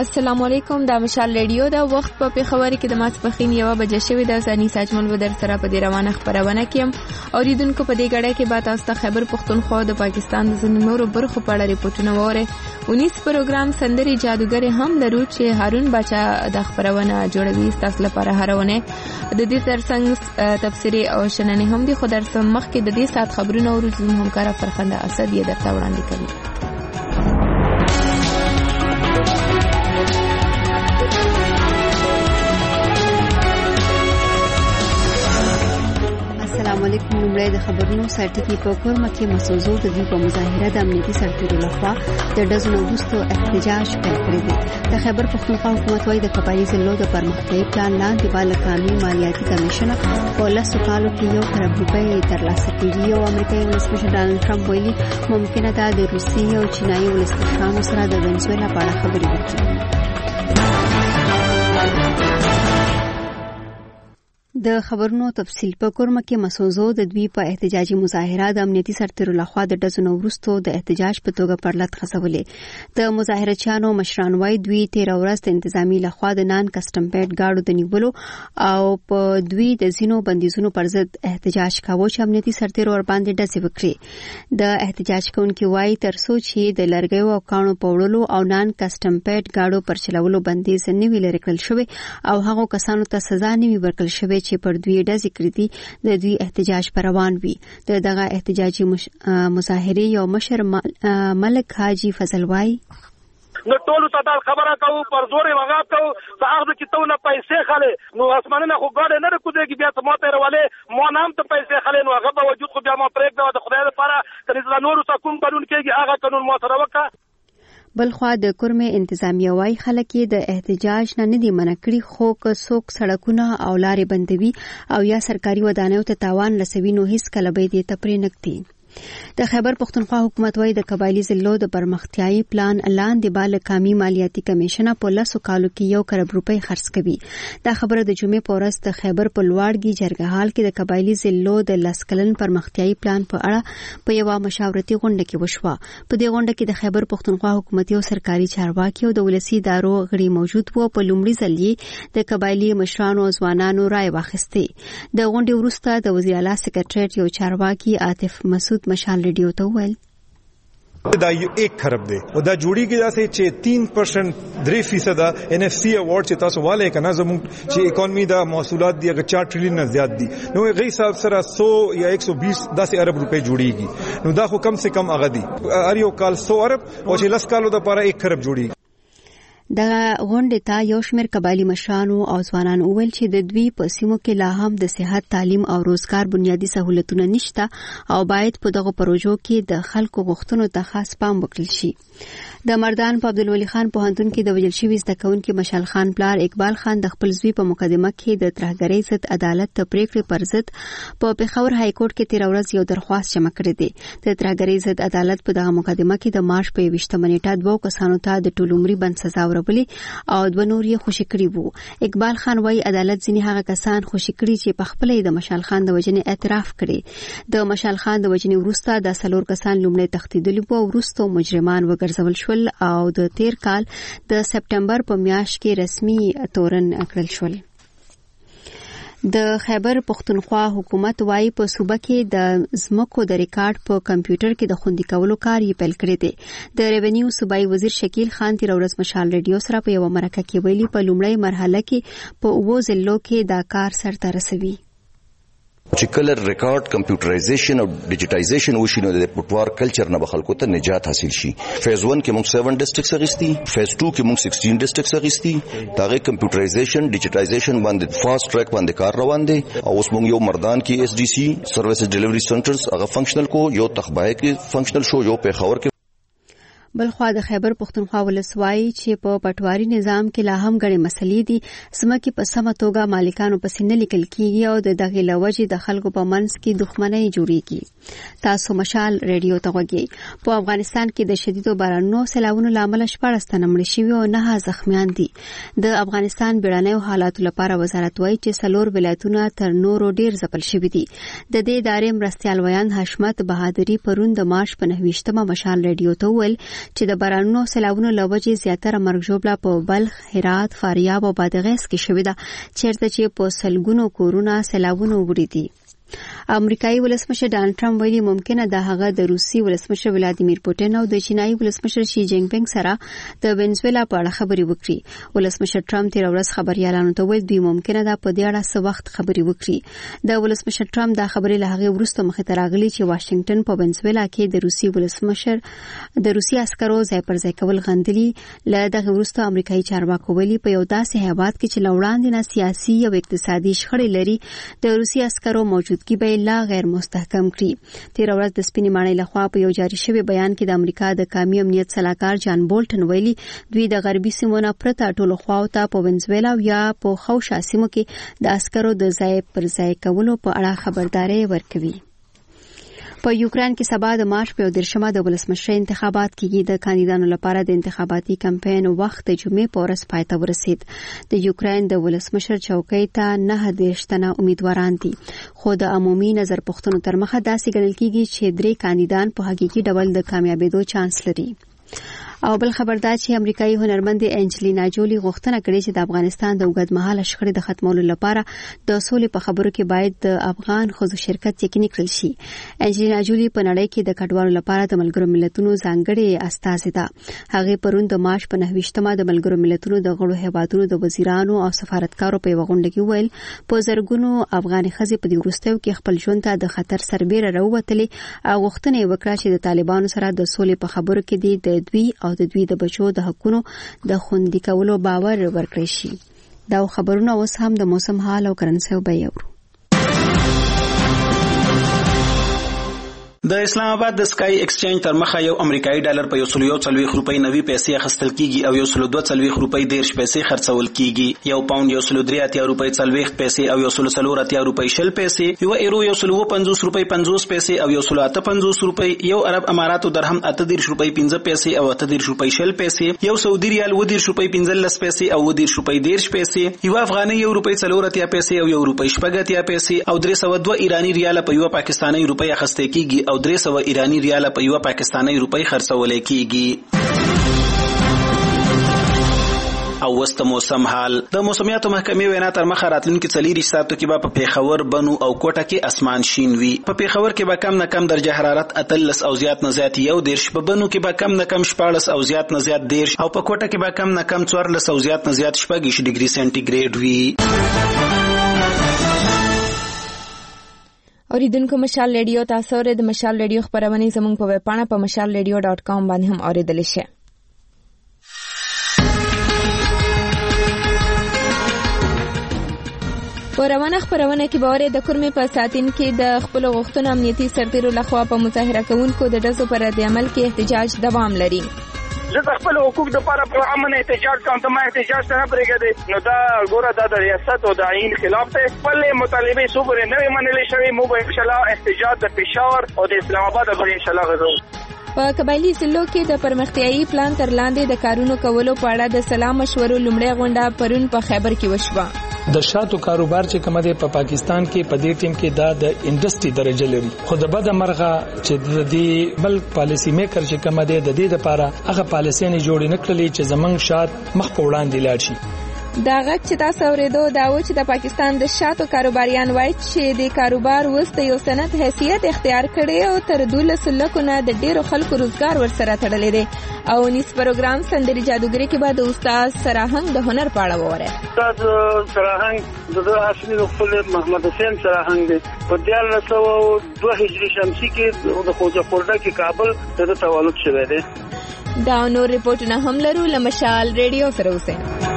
السلام علیکم. دا مشال ریډیو دا وخت په پیښور کې د ماسپښین 1 بجې شوې د ځاني ساجمل ودر سره په دې روانه خبرونه کېم. اوریدونکو په دې غړې کې به تاسو ته خیبر پختونخوا د پاکستان د ځینو نورو برخو په اړه ریپورتونه وره. 19 پروګرام سندري جادوګر هم لرو چې هارون بچا د خبرونه جوړوي تاسو لپاره هرونه. د دې ترڅنګ تفسیری او شننې هم دي. خو درته مخکې د دې سات خبرونه ورزم همکارا فرخنده اسد یې درته وړاندې کوي. السلام علیکم. لومړی د خبرونو سرټکی په کورمه کې مسوزو د دوی په مظاهره د امنیتي سرتیرو لخوا د ډزو وروسته احتجاج پیل کړی دی. د خیبر پختونخوا حکومت وايي د قبایلی ضلعو د پرمختیايي پلان لاندې بالکامي مالیاتي کمیشن په 10 کالو کې 1 ارب روپۍ ترلاسه کړي او امریکایي ولسمشر ډانلډ ټرمپ ویلي ممکنه ده د روسي او چینایي ولسمشرانو سره د وینزویلا په اړه خبرې وکړي. د خبرونو تفصیل په کورمه کې مسوزو د دوی په احتجاجي مظاهره د امنیتي سرتیرو لخوا د ډزو وروسته د احتجاج په توګه پرلط خسولې. د مظاهرچیانو مشران وايي دوی 13 ورځ د انتظامی لخوا د نان کسٹم پیډ گاډو د نیولو او په دوی د زینو بندیزونو پر ضد احتجاج کاوه چې امنیتي سرتیرو ور باندې ډزې وکړي. د احتجاج کوونکي وايي ترڅو چې د لرګیو او کانو په وړلو او نان کسٹم پیډ گاډو پر چلولو بندیز نه ویل کړل شوی او هغه کسانو ته سزا نه وی ورکړل شوی چې پر دوی ډزې کړې دي د دوی احتجاج پر روان وي. دغه احتجاجي مظاهره یو مشر ملک حاجی فضل وای نو ټول ته خبره کوو پر زور وغاب کوو صاحب کی ته نه پیسې خاله نو اسمانه خو ګاډه نه کوي بیا ته ماته راولې مو نام ته پیسې خاله نو هغه به وجود خو بیا ما پرېږ د خدای لپاره کله نور څه کوم قانون کېږي هغه قانون مو سره وکړه. بلخوا د کورمه انتظامیه وايي خلک د احتجاج نه دي منع کړي خو که څوک سړکونه او لارې بندوي او یا سرکاري ودانیو ته تاوان رسوي نو هیڅ کله به دې ته پرې نکتي. د خیبر پختونخوا حکومت وايي د قبایلی ضلعو د پرمختیايي پلان لاندې بالکامي مالیاتي کمیشن په 10 کالو کې 1 ارب روپۍ خرڅ کوي. دا خبره د جمعې په ورځ د خیبر په لوړګي جرګهال کې د قبایلی ضلعو د لسکلن پرمختیايي پلان په اړه په یو مشاورتي غونډه کې وشوه. په دې غونډه کې د خیبر پختونخوا حکومتي او سرکاري چارواکي او د ولسی ادارو غړي موجود وو. په لومړي ځل د قبایلی مشرانو او ځوانانو رائے واخیستې. د غونډې وروسته د وزیر اعلی سکرټریټ یو چارواکي عاطف مسعود مشال ریډیو ته وویل دا 1 خراب دی او دا جوړی کې داسې چې 3% 3% NFC اوارډ چې تاسو والے کنه زموږ چې اکانومي دا محصولات دی هغه 4 ټریلیون نه زیات دي نو غي حساب سره 100 یا 120 10 ارب روپے جوړیږي نو دا خو کم سے کم هغه دي ار یو کال 100 ارب او چې 10 کالو د لپاره 1 خراب جوړیږي. د غونډې ته یو شمېر قبایلی مشرانو او ځوانانو وویل چې د دوی په سیمو کې لا هم د صحت تعلیم او روزګار بنیادی سہولتونه نشته او باید په دغه پروژو کې د خلکو غوښتنو ته خاص پام وکړل شي. د مردان په عبدالولي خان پوهنتون کې د وژل شوي زده کوونکي مشال خان پلار اقبال خان د خپل زوی په مقدمه کې د ترهګرۍ ضد عدالت ته پریکړې پر ضد په پیښور های کورټ کې 13 ورځ یو درخواست جمع کړی دی. د ترهګرۍ ضد عدالت په دغه مقدمه کې د مارچ په 20 نیټه 2 کسانو ته د ټول عمري بند سزا ورکړه او 2 نور یې خوشی کړی وو. اقبال خان وايي عدالت ځینې هغه کسان خوشی کړي چې په خپل د مشال خان د وجنې اعتراف کړي. د مشال خان د وجنې وروسته د سلور کسان لومړی تښتیدلي وو او وروسته مجرمان وګرځول شول او د تیر کال د سپټمبر په میاشت کې رسمي تورن کړل شول. د خیبر پختونخوا حکومت وايي په صوبه کې د زمکو د ریکارډ په کمپیوټر کې د خوندي کولو کار یې پیل کړی دی. د ریونیو صوبایي وزیر شکیل خان تیر ورځ مشال ریډیو سره په یو مرکه کې ویلي په لومړی مرحله کې په 9 ضلعو کې دا کار سرته رسوي. چې کله ریکارډ کمپیوټرایزیشن او ډیجیټایزیشن وشي نو د پټوار کلچر نه بخلکو ته نجات حاصل شي. فیز 1 کې موږ 7 ډیسټرکټس اغستی، فیز 2 کې موږ 16 ډیسټرکټس اغستی. داغه کمپیوټرایزیشن ډیجیټایزیشن باندې فاست ټریک باندې کار روان دي او اوس موږ یو مردان کې SDC سرویس ډیلیوری سنټرز هغه فنکشنل کو یو تخبای کې فنکشنل شو یو پیښور کې. بلخوا د خیبر پختونخوا ولسوالۍ چې په پټواري نظام کې لا هم غړي مسلې دي سمکه په سمه توګه مالکانو په سینه لیکل کیږي او د دغه لوجې د خلکو په منځ کې دښمنۍ جوړیږي. تاسو مشال ریډیو ته وګورئ. په افغانستان کې د شدیدو بارانونو سیلاوونو لامل 14 تنه مړ شوي او 9 زخمیان دي. د افغانستان بیړنیو حالاتو لپاره وزارت وايي چې سلور ولایتونه تر نورو ډیر ځپل شوي دي. د دې ادارې مرستیال ویان حشمت بهادری پرون د مارچ په 29مه مشال ریډیو ته ویل چې د بارانونو سیلابونو له وجې زیاتره مرګ ژوبله په بلخ، هرات، فاریاب او بادغیس کې شوې ده، چیرته چې په سلګونو کورونه سیلابونو وړي دي. امریکایي ولسمشر ډانلډ ټرمپ ویلي ممکنه ده هغه د روسي ولسمشر ولادیمیر پوتین او د چینایي ولسمشر شي جینګ پینګ سره د وینزویلا په اړه خبرې وکړي. ولسمشر ټرمپ تیر ورځ خبريالانو ته ویل دوی ممکنه ده په دې اړه څه وخت خبرې وکړي. د ولسمشر ټرمپ دا خبرې له هغه وروسته مخې ته راغلي چې واشنگټن په وینزویلا کې د روسي ولسمشر د روسي عسکرو ځای پر ځای کول غندلي. له دغه وروسته امریکایي چارواکو ویلي په یو داسې هیواد کې چې لوړاندې نه سیاسي او اقتصادي شخړې لري د روسي عسکرو موجودګي به لا غیر مستحکم کړي. تیر ورځ د سپینې ماڼۍ لخوا په یو جاري شوی بیان کې د امریکا د قومي امنیت سلاکار جان بولټن ویلي دوی د غربي سیمو نه پرته ټولو خواو ته په وینزویلا یا په خوشا سیمو کې د عسکرو د ځای پر ځای کولو په اړه خبرداري ورکوي. په یوکرين کې سبا د مارچ په 13مه د ولسمشر انتخابات کېږي. د کاندیدانو لپاره د انتخاباتي کمپاین وخت د جمعې په ورځ پای ته ورسید. د یوکرين د ولسمشر چوکۍ ته 9 تنه امیدواران دي، خو د عمومي نظر پوښتنو تر مخه داسې ګڼل کېږي چې 3 کاندیدان په حقيقي ډول د کامیابیدو چانس لري. او بل خبردار چې امریکایي هنرمند انجلینا جولی غوښتنه کړې چې د افغانستان د اوږدمهاله شخړې د ختمولو لپاره د سولې په خبرو کې باید د افغان ښځو شرکت یقیني کړل شي. انجلینا جولی په نړۍ کې د کډوالو لپاره د ملګرو ملتونو ځانګړې استازې ده. هغه پرون د مارچ په 9مه د ملګرو ملتونو د غړو هیوادونو د وزیرانو او سفارتکارو په غونډه کې ویل په زرګونو افغان ښځې په دې وروستیو کې خپل ژوند ته د خطر سربېره راووتلې او غوښتنه وکړه چې د طالبانو سره د سولې په خبرو کې د دوی او د دوی د بچو د حقونو د خوندي کولو باور ورکړي شي. دا خبرونه اوس هم د موسم حال او کرنسي وبېورو. د اسلام آباد د سکای ایکسچینج تر مخه یو امریکایي ډالر په 140 روپۍ 90 پیسې اخیستل کیږي او 142 روپۍ 10 پیسې خرڅول کیږي. یو پاوند 103 روپۍ 40 پیسې او 140 روپۍ 10 پیسې، یو ایرو 150 روپۍ 50 پیسې او 158 روپۍ، یو عرب اماراتو درهم 38 روپۍ 15 پیسې او 38 روپۍ 10 پیسې، یو سعودي ریال 20 روپۍ 15 پیسې او 20 روپۍ 10 پیسې، یو افغاني 1 روپۍ 40 پیسې او 1 روپۍ 80 پیسې او 302 ایرانی ریال په یو پاکستانی روپۍ اخیستل کیږي او 300 ایرانی ریال په یو پاکستانی روپۍ خرڅول کیږي. او وست موسم حال. د موسمیاتو محکمې وینا تر مخه راتلونکي 4 ساعتو کې به په پیښور، بنو او کوټه کې اسمان شین وي. په پیښور کې به کم نه کم درجه حرارت 13 او زیات نه زیات 1, په بنو کې به کم نه کم 14 او زیات نه زیات 10 او په کوټه کې به کم نه کم 14 او زیات نه زیات 16 ډیګري سنټیګریډ وي. اوریدونکو مشال ریډیو تاسو ورته د مشال ریډیو خبرونه زموږ په ویب پاڼه په mashalradio.com باندې هم اوریدل شئ. پروانه خبرونه کې باور د کورمې په ساتین کې د خپل غوښتنو امنیتي سرتیرو لخوا په مظاهره کوونکو د ډزو پر رد عمل کې احتجاج دوام لري. زه د خپل حقوق لپاره په امن احتجاج کوم، ته ما احتجاج نه پرېږدي. نو دا ګوره دا د ریاست او د آئین خلاف دی. خپل مطالبه صوبره نه منلې شوی، مو به ان شاء الله احتجاج د پېښور او د اسلام آباد په ان شاء الله غزو. په قبایلی ضلعو کې د پرمختیايي پلان تر لاندې د کارونو کولو په اړه د سلا مشورو لومړی غونډه پرون په خیبر کې وشوه. د شاتو کاروبار چې کومه ده په پاکستان کې په دې ټیم کې د انډستری درجه لري، خو د بده مرغه چې د دې بل پالیسی میکر چې کومه ده د دې لپاره هغه پالیسي نه جوړ نه کړلې چې زمنګ شات مخ په وړاندې لاړ شي. دا غږ چې تاسو اوریدو دا و چې د پاکستان د شاتو کاروباریان وایي چې د کاروبار وسته یو سند حیثیت اختیار کړي او تر 12 لکه نه د ډیرو خلکو روزګار ورسره تړلې دي. او نس پروګرام سندري جادوګری کې بعد استاد سراهنګ د هنر پاړه وره. استاد سراهنګ د اصلي خپل محمد حسین سراهنګ دی په 1902 هجری شمسي کې د خوجه خورده کې کابل ته تولد شوی دی. دا نور ریپورتونه هم لرو لمشال ریډیو سره اوسه.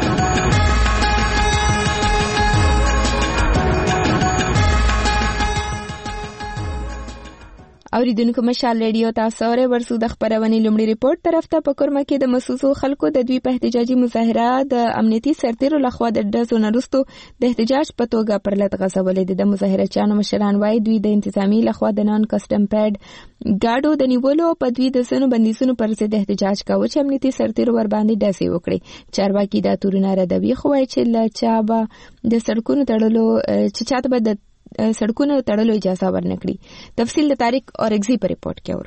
اوریدونکو مشال ریډیو تاسو اوره ورسو د خبرونه لومړی ریپورت طرف ته په کورمه کې د مسوسو خلکو د دوی په احتجاجي مظاهره د امنیتي سرتیرو لخوا د ډزو نرستو د احتجاج په توګه پر لټ غځولې د مظاهره چانو مشران وایي دوی د انتظامی لخوا د نان کسٹم پیډ گاډو د نیولو په دوی د سنو بندیزونو پر ضد احتجاج کاوه چې امنیتي سرتیرو ور باندې ډزې وکړي. چارواکي دا تورونه ردوي خو وایي چې لچابه د سړکونو تړلو چې چاته به د سړکونو تړلو اجازه ورنکړي. تفصیل د تاریخ اور اگزی پر ریپورت کې اورو.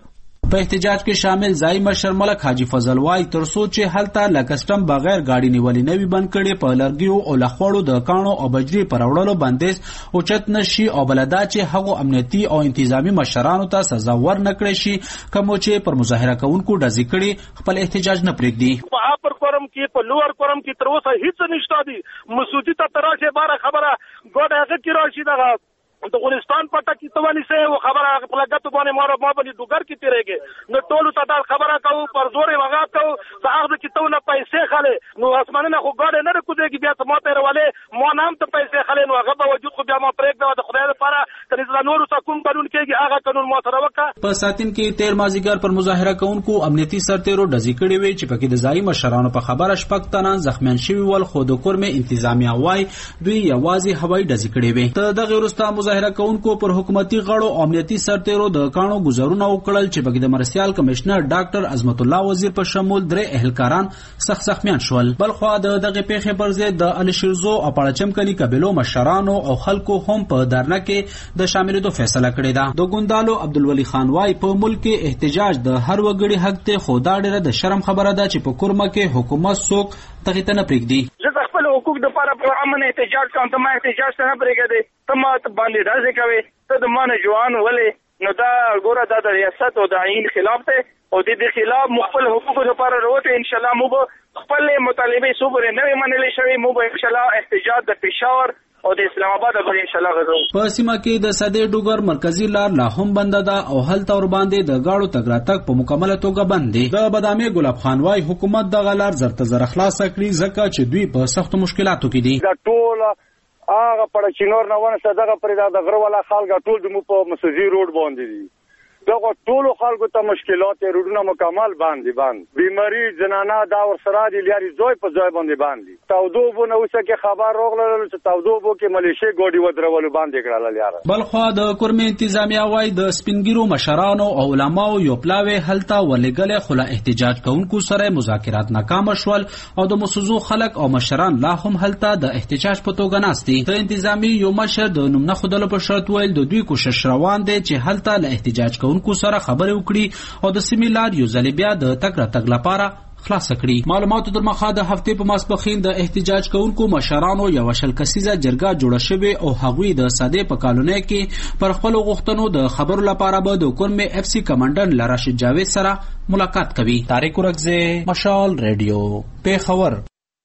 په احتجاج کې شامل ځای مشر ملک حاجی فضل وای ترڅو چې هلته لکسټم بغیر گاډي نیولې نوي بند کړي په لرګیو او لخوړو د کانو او بجری پر وړلو بندیز او چت نشي او بلدا چې هغه امنیتي او انتظامی مشرانو ته سزا ور نکړي شي کوم چې پر مظاهره کوونکو ډزې کړي خپل احتجاج نه پرېږدي. په اپر کورم کې په لوور کورم کې تر اوسه هیڅ نشته دي. مسعودی ته تراشه بار خبره ګوډه هغه کې راشي دغه د افغانستان پټه کی توانی سه او خبره پلګت باندې ما باندې دوګر کی تیرېږي نو ټول ته خبره کوو پر زور وغا کوو صاحب کی تو نه پیسې خاله نو اسمانه خو ګاډه نه کوزيږي بیا ته ماته رواله مو نام ته پیسې خاله نو هغه باوجود خو بیا ما پرېږده د خدای لپاره کله نور څه کوم قانون کېږي هغه قانون مو سره وکړه. په ساتین کې 13 مازیګر پر مظاهره کوونکو امنیتي سرتیرو ډزې کړې وي چې پکې د ځای مشرانو په خبره شپږ تنان زخمیان شوي ول خو د کورمه انتظامیه وای دوی یوازې هوایي ډزې کړې وي. ته دغه وروسته مظاهره کوونکو پر حکومتي غړو او امنیتي سرتیرو د کانو گزارونه وکړل چې پکې د مرسیال کمشنر ډاکټر عظمت الله وزیر په شمول درې اهلکاران سخت زخمیان شول. بلخو دغه پیښې پر ضد د الشیرزو او پړچم کلی قبیلو مشرانو او خلکو هم په درنه کې د شاملېدو فیصله کړې ده. د ګوندالو عبدالولي خان وای په ملک کې احتجاج د هر وګړي حق ته خو دا ډېره د شرم خبره ده چې په کورمه کې حکومت څوک تغې ته نه پرېږدي. زه خپل حقوق د لپاره په امن احتجاج کوم ته ما احتجاج نه پرېږدي ته ما باندې راځي کوي ته د مان جوان ولې نو دا ګوره د ریاست او د عین خلاف ته او د دې خلاف مخفل حقوق لپاره وروته ان شاء الله مو خپل مطالبه صوبره نه منلې شوی مو ان شاء الله احتجاج د پېښور او د اسلام آباد په ان شاء الله غزو. په سیمه کې د سدې ډوګر مرکزی لار لا هم بند ده او هلته ور باندې د گاړو تګ راتګ په مکمله توګه بند دي. د بادامي ګلاب خان وای حکومت د غلار زرته زر خلاص کړی ځکه چې دوی په سخت مشکلاتو کې دي. دا ټول هغه پړچینور نه ونه صدقه پرې د غره ولا خلک ټول د مو په مسجد روډ باندې دي. دغه ټول خلکو ته مشکلات روډونه مکمل باندې بیماری جنانه دا ور سره دي لري زوی په زوی باندې باندې تاودوبو نو څه کې خبر راغله چې تاودوبو کې ملیشه ګوډي ودرولو باندې کړل یاره. بلخو د کورمه انتظامیه وای د سپینګیرو مشرانو او علماو یو پلاوي هلته ولګل خلا احتجاج کوونکو سره مذاکرات ناکام شول او د مسوزو خلک او مشران لا هم هلته د احتجاج په توګه ناستي. د انتظامی یو مشر د نوم نه خدل په شرط ویل د دوی کوشش روان دي چې هلته له احتجاج کوونکو سره خبرې وکړي او د سیمینار یو ځل بیا د تګ راتګ لپاره خلاص کړي. معلوماتو در مخه د هفته په ماسپخین د احتجاج کوونکو مشرانو یو شل کسیزه جرګه جوړه شوې او هغوی د ساده په کالونی کې پر خپل غوښتنو د خبرو لپاره به د کورمه اف سی کمانډر لراشد جاوید سره ملاقات کوي. طارق ورکزه مشال ریډیو پیښور.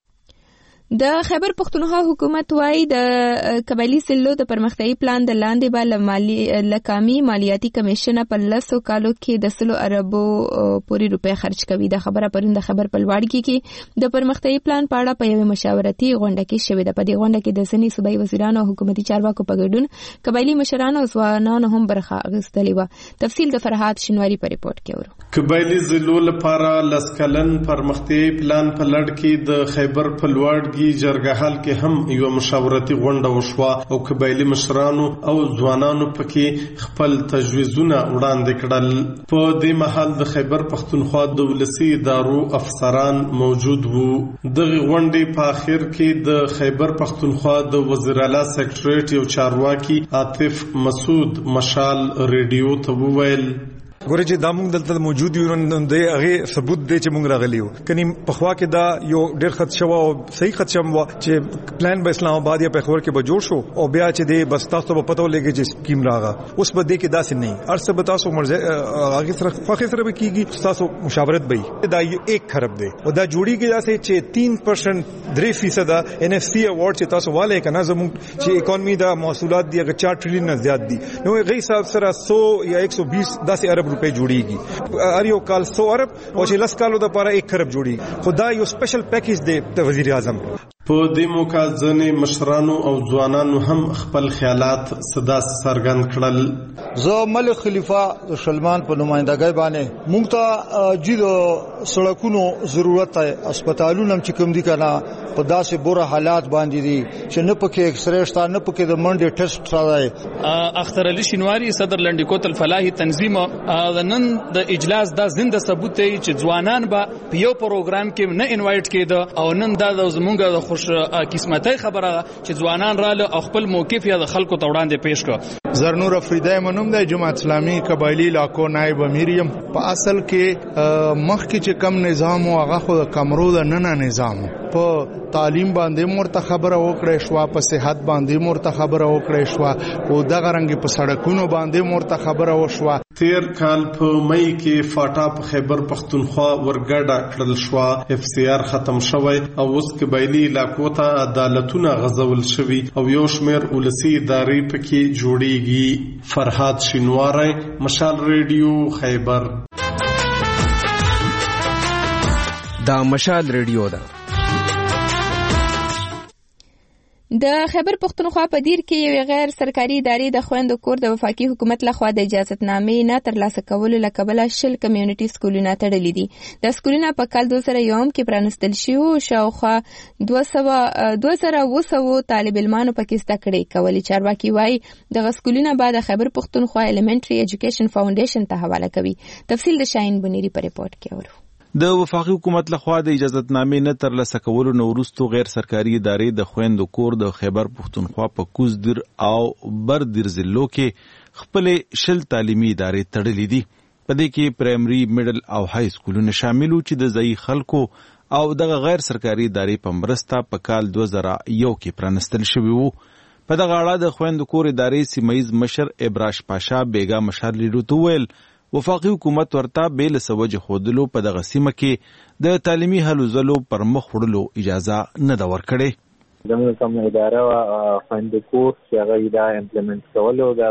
د خیبر پختونخوا حکومت وای د قبایلی سلو د پرمختیايي پلان د لاندې به لکامي مالیاتي کمیشن په 10 کالو کې د 100 اربو پورې روپے خرج کوي. د خبره پرند خبر پلواړګي کې د پرمختیايي پلان په اړه په یو مشاورتي غونډه کې شوې ده. په دې غونډه کې د سنی صوبایي وزیرانو او حکومتي چارواکو په ګډون قبایلی مشرانو او ځوانانو هم برخه اخیستلې و. تفصیل د فرحات شنواری په ریپورت کې ورو. قبایلی زلو لپاره لسکلن پرمختیايي پلان په لړ کې د خیبر پلواړګي جرګه حل کې هم یو مشاورتي غونډه وشوه او قبایلی مشرانو او ځوانانو پکې خپل تجویزونه وړاندې کړل. په دې مهال د خیبر پختونخوا د ولسی ادارو افسران موجود وو. دغه غونډې په اخر کې د خیبر پختونخوا د وزیر اعلی سیکریټریټ یو چارواکي عاطف مسعود مشال ریډیو ته وویل ګورې چې دا موږ دلته موجود یو نو د هغه ثبوت دی چې موږ راغلی یو کني په خوا کې دا یو ډېر خط شو او صحیح خط شوم چې پلان به اسلام آباد یا پیښور کې به جوړ شو او بیا چې دی بس تاسو به پته ولګي چې سکیم راغا اوس به دې کې داسې نه ارسه به تاسو مرزه هغه سره فخر سره به کیږي تاسو مشاورت به دا 1 خراب دی او دا جوړیږي داسې چې 3% 3% NFC اوارد چې تاسو والے کنه زموږ چې اکانومي دا محصولات دی 4 ټریلیون نه زیات دي نو غي حساب سره 100 یا 120 داسې ارب روپے جوړیږي. ار یو کال 100 ارب او چې 10 کالو د لپاره 1 خراب جوړیږي. خدا یو سپیشل پیکیج دی د وزیر اعظم. په دې موقع ځنې مشرانو او ځوانانو هم خپل خیالات صدا څرګند کړل. زه ملک خلیفہ د شلمان په نمائندګۍ باندې موږ ته جدي سړکونو ضرورت دی. هسپتالونو چې کوم دي کنه په داسې بوره حالات باندې دي چې نه پکې ایکس رے شته نه پکې د منډې ټیسټ راځي. اختر علي شینواری صدر لنډیکوت الفلاحي تنظیم نن د اجلاس دا زنده ثبوت دی چې ځوانان به په یو پروګرام کې نه انوایټ کېده او نن دا زمونږ د خوش قسمتۍ خبره چې ځوانان رااله او خپل موقف یې د خلکو ته وړاندې پیښ کړ. زرنور افریدی منوم د جماعت اسلامي قبایلی علاقو نائب امیر یم. په اصل کې مخکې چې کم نظام او هغه خو د کمرو د ننه نظام په تعلیم باندې مرته خبره وکړې شو، په صحت باندې مرته خبره وکړې شو او دغه رنګ په سړکونو باندې مرته خبره وشوه. تیر کال په مئی کې فاټا په خیبر پختونخوا ورګډه کړل شو، اف سی آر ختم شوی او اوس قبایلی علاقو ته عدالتونه غځول شوي او یو شمېر ولسی ادارې پکې جوړیږي. فرهاد شینواری، مشال ریډیو، خیبر. دا مشال ریډیو ده. د خیبر پختونخوا په دیر کې یو غیر سرکاري ادارې د خويندو کور د وفاقي حکومت لخوا د اجازهتنامې نه ترلاسه کولو لکبله 10 کمیونټي سکولونه تړلي دي. د سکولونه په کال 2001 کې پرانستل شي او شاوخوا 2200 طالب علمانو پکې زده کړې کولې. چارواکي وایي د سکولونه بعد خیبر پختونخوا ایلیمنټري ایجوکیشن فاونډیشن ته حواله کوي. تفصیل د شاهین بنيري په ریپورت کې اورو. د وفاقي حکومت لخوا د اجازهتنامې نه ترلاسه کولو نه وروسته غیر سرکاري ادارې د خويندو کور د خیبر پختونخوا په کوز دیر او بر دیر ضلعو کې خپل 10 تعلیمي ادارې تړلې دي. په دې کې پرایمري، میډل او های سکولونه شامل وو چې د ځای خلکو او دغه غیر سرکاري ادارې په مرسته په کال 2001 کې پرانستل شوی وو. په دغه اړه د خويندو کور ادارې سیمایز مشر ابراش پاشا بیگا مشال لیدو ویل وفاقي حکومت ورته بیل سوجه خودلو په دغه سیمه کې د تعلیمي هلو ځلو پر مخ وړلو اجازه نه دا ورکړي. زموږ کوم اداره خويندو کور چې هغه دا امپلیمنټ کولو دا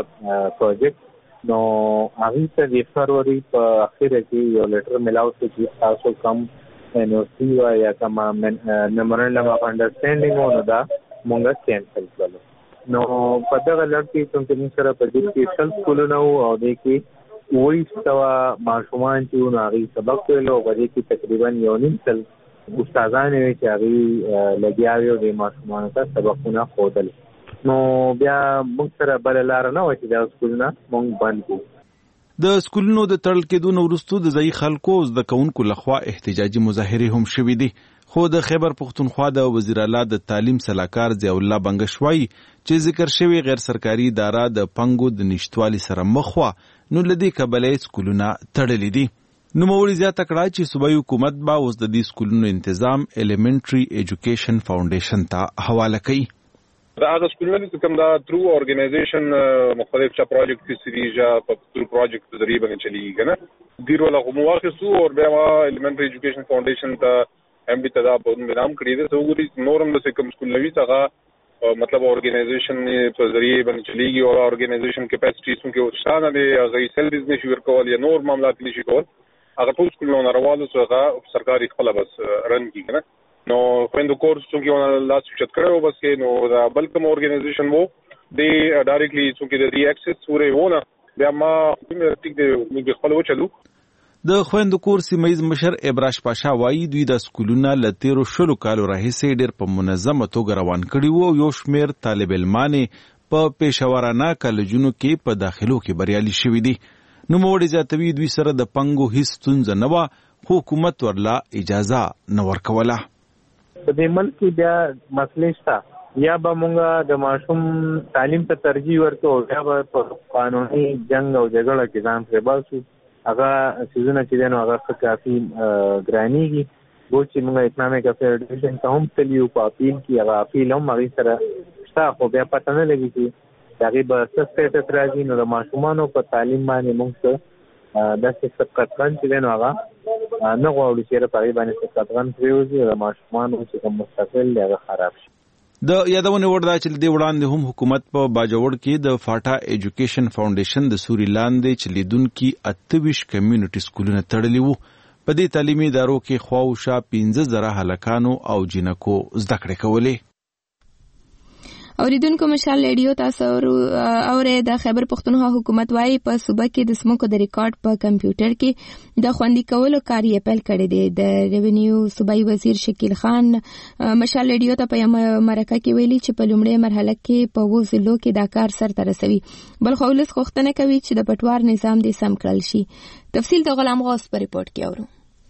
پروجیکټ نو هغه ته د فروری په اخر کې یو لیټر ملاو چې تاسو کوم NOC یا کوم میمورنډم اف انډرسټانډینګ نو دا مونږه کینسل کړو. نو په دغه لړ کې څنګه سره په دې کې شل سکولونه او د کې وای ستوا ماشومان چې ناغي سبق ویلو غوړي کې تقریبا 1.5 استادان وی چې هغه لګیاوي د ماشومان ته سبقونه خودل. نو بیا موږ سره بل لار نه و چې دا سکولونه موږ بند کړو. د سکولونو د تړل کېدو نه وروسته د ځای خلکو زده کوونکو لخوا احتجاجي مظاهرې هم شوې دي. خو د خیبر پختونخوا د وزیر اعلی د تعلیم سلاکار ضیاء الله بنګشوای چې ذکر شوی غیر سرکاري اداره د پنګو د نشټوالي سره مخ وا نو لدی کبلې سکولونه تړلې دي. نو موري زیاته کړه چې صوبایي حکومت با اوس د دې سکولونو تنظیم ایلیمنټري ایجوکیشن فاونډیشن ته حواله کوي. دا هغه سکولونه چې کوم دا ترو اورګنایزیشن مختلف چا پروجیکټ کی سریجا په ترو پروجیکټ ذریعہ باندې چلیږي کنه دیر ولا موافقو او بیا ایلیمنټري ایجوکیشن فاونډیشن ته هم به تدا په نام کړی دی. وګورئ نورم د کوم سکول نوي څنګه مطلب اورګنایزیشن په ذریعہ باندې چلیږي او اورګنایزیشن کیپاسټی څنګه او شانه دی هغه سیل بزنس ورکول یا نور معاملات نشي کول. هغه ټول سکولونه راوالو څنګه سرکاري خپل بس رن کی کنه. نو خويندو کورس څنګه لاس چت کړو بس کې نو دا بلکم اورګنایزیشن وو دی ډایرکټلی څنګه دی ایکسس ورې ونه بیا ما ټیک دی موږ خپل وچلو. د خويندو کور سیمایز مشر ابراش پاشا وایي دوی د سکولونه لتیرو شلو کالو راهیسې ډېر په منظمه توګه روان کړي وو. یو شمیر طالب علمانې په پیښورانه کالجونو کې په داخلو کې بریالي شوي دي. نو موړي زیاتوي دوی سره د پنګو هیڅ ستونزه نه وه خو حکومت ورلا اجازه نه ورکوله. په دې ملک کې بیا مسلې شته یا به مونږه د ماشوم تعلیم ته ترجیح ورکو یا به په قانوني جنگ او جګړه کې ځان پرې باسو. هغه سیزونه چې دنو هغه کافي ګرانیږي و چې موږ اکنامک افیرډیشن ته هم تلیو په اپیل کې هغه اپیل هم هغه سره شته خو بیا پته نه لګي چې هغه به سسټیټس راځي نو د ماشومانو په تعلیم باندې موږ د سبقتغن چې دنو هغه نه غواړو چې په اړه باندې سبقتغن پریوزي د ماشومانو چې کوم مستقل هغه خراب شي. د یادونه وردا چې د وړاندې هم حکومت په باجوړ کې د فاټا ایجوکیشن فاونډیشن د سوري لاندې چې لیدونکو 28 کمیونټي سکولونه تړلي وو. په دې تعلیمي ادارو کې خواوشا 15000 هلکانو او جنکو زده کړې کولې. اوریدونکو مشال ریډیو تاسو اورئ د خیبر پختونخوا حکومت وايي په صوبه کې د سمکو د ریکارډ په کمپیوټر کې د خوندي کولو کار یې پیل کړی دی. د ریونیو صوبایي وزیر شکیل خان مشال ریډیو ته په مرکه کې ویلي چې په لومړی مرحله کې په وو ضلعو کې دا کار سرته رسوي بل خو ولس غوښتنه کوي چې د پټوار نظام دې سم کړل شي. تفصیل د غلام غوث په ریپورت کې اورو.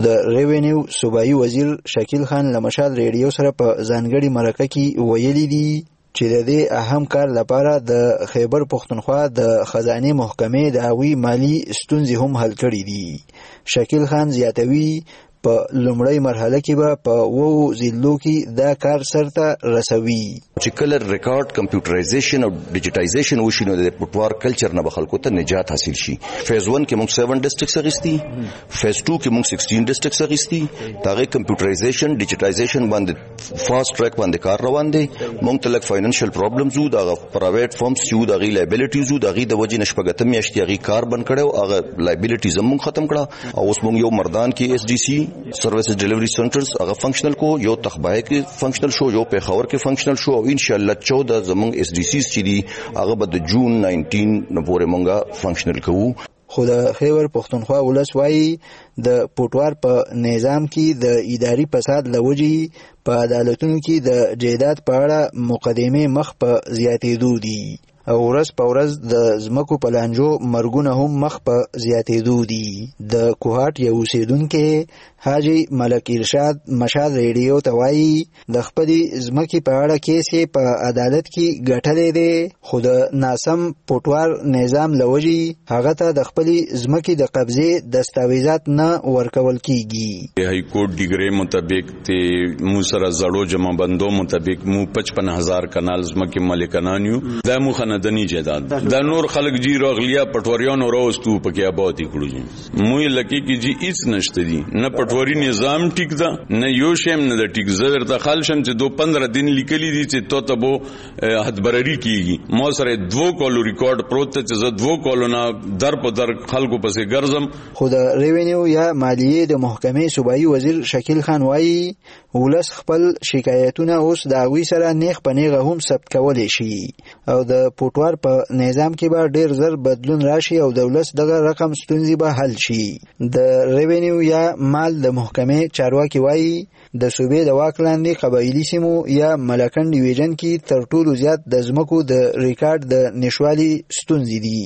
د ریوینیو صوبایي وزیر شکیل خان له مشال ریډیو سره په ځانګړي مرکه کې ویلي دي چې د دې اهم کار لپاره د خیبر پښتونخوا د خزانه محکمې د هغوی مالی ستونزې هم حل کړې دي. شکیل خان زیاتوي په لومړی مرحله کې به په 2 ضلعو کې دا کار سرته رسوي. چې کله ریکارډ کمپیوټرایزیشن او ډیجیټایزیشن وشي نو د پټوار کلچر نه به خلکو ته نجات حاصل شي. فیز 1 کې موږ 7 ډسټرکټس اغستی، فیز 2 کې موږ 16 ډسټرکټس اغستی. داغه کمپیوټرایزیشن ډیجیټایزیشن باندې فاست ټریک باندې کار روان دي. موږ ته لک فاینانشل پرابلمز وو، دغه پرایویټ فرمز چې دغه لایبیلیټیز وو، دغه د وجې نشپګتم میاشتې هغه کار بند کړو، هغه لایبیلیټیز موږ ختم کړه. او اوس موږ یو مردان کې اس ډي سي سرویسز ډیلیوری سنټرز هغه فنکشنل کو، یو تخبای کې فنکشنل شو، یو پیښور کې فنکشنل شو، او ان شاء الله 14 زمونږ اس ډي سیز چې دي هغه به د جون 19 نه پورې مونږه فنکشنل کوو. خو د خیبر پښتونخوا ولس وایي د پټوار په نظام کې د اداري فساد لوجې په عدالتونو کې د جیدات په اړه مقدمې مخ په زیاتېدو دي او ورځ په ورځ د ځمکو په لانجو مرګونه هم مخ په زیاتېدو دي. د کوهاټ یو اوسېدونکی حاجي ملک ارشاد مشال ریډیو ته وایي د خپلې ځمکې په اړه کیس یې په عدالت کې ګټلی دی، خو د ناسم پټوار نظام له وجې هغه ته د خپلې ځمکې د قبضې دستاویزات نه ورکول کیږي. های کورټ ډیګری مطابق ته مو سره زړو جمع بندو مطابق مو 55000 کنال ځمکې مالکانان یو. دا مو خندنی جیداد دا نور خلک جی راغلیا پټوریان راوستو پکې آبادی کړو. مو لکه کې جی هیڅ نشته دي، نه پټوري نظام ټیک ده، نه یو شیم نه ټیک. زر ته خالشم چې 15 دن لیکلي دي چې تو ته بو حدبرری کیږي. مو سره 2 کالو ریکارډ پروت چې زه 2 کالو نه در په در خلکو پسې ګرځم. خو د ریوینیو یا مالیې د محکمې صوبایي وزیر شکیل خان وایي ولس خپل شکایتونه اوس د هغوی سره نیغ په نیغه هم ثبت کولی شي او د پټوار په نظام کې به ډیر زر بدلون راشي او د ولس دغه رقم ستونزې به حل شي. د ریوینیو یا مال د محکمې چارواکي وایي د صوبې د واک لاندې قبایلي سیمو یا ملکن ډیویژن کې تر ټولو زیات د ځمکو د ریکارډ د نشوالي ستونزې دي.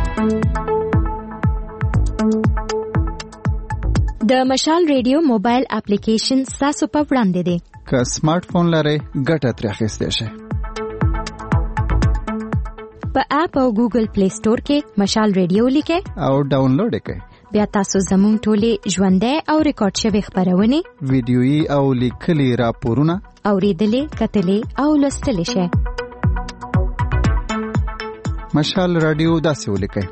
د مشال ریډیو موبایل اپلیکیشن تاسو په وړاندې دی. که سمارټ فون لرئ ګټه ترې اخیستی شئ. په اپ او ګوګل پلی سٹور کې مشال ریډیو لیکئ او ډاونلوډ کړئ. بیا تاسو زموږ ټولې ژوندۍ او ریکارډ شوي خبرونه، ویډیويي او لیکلي راپورونه اوریدلې، کتلې او لوستلې شئ. مشال رادیو داسې ولیکئ: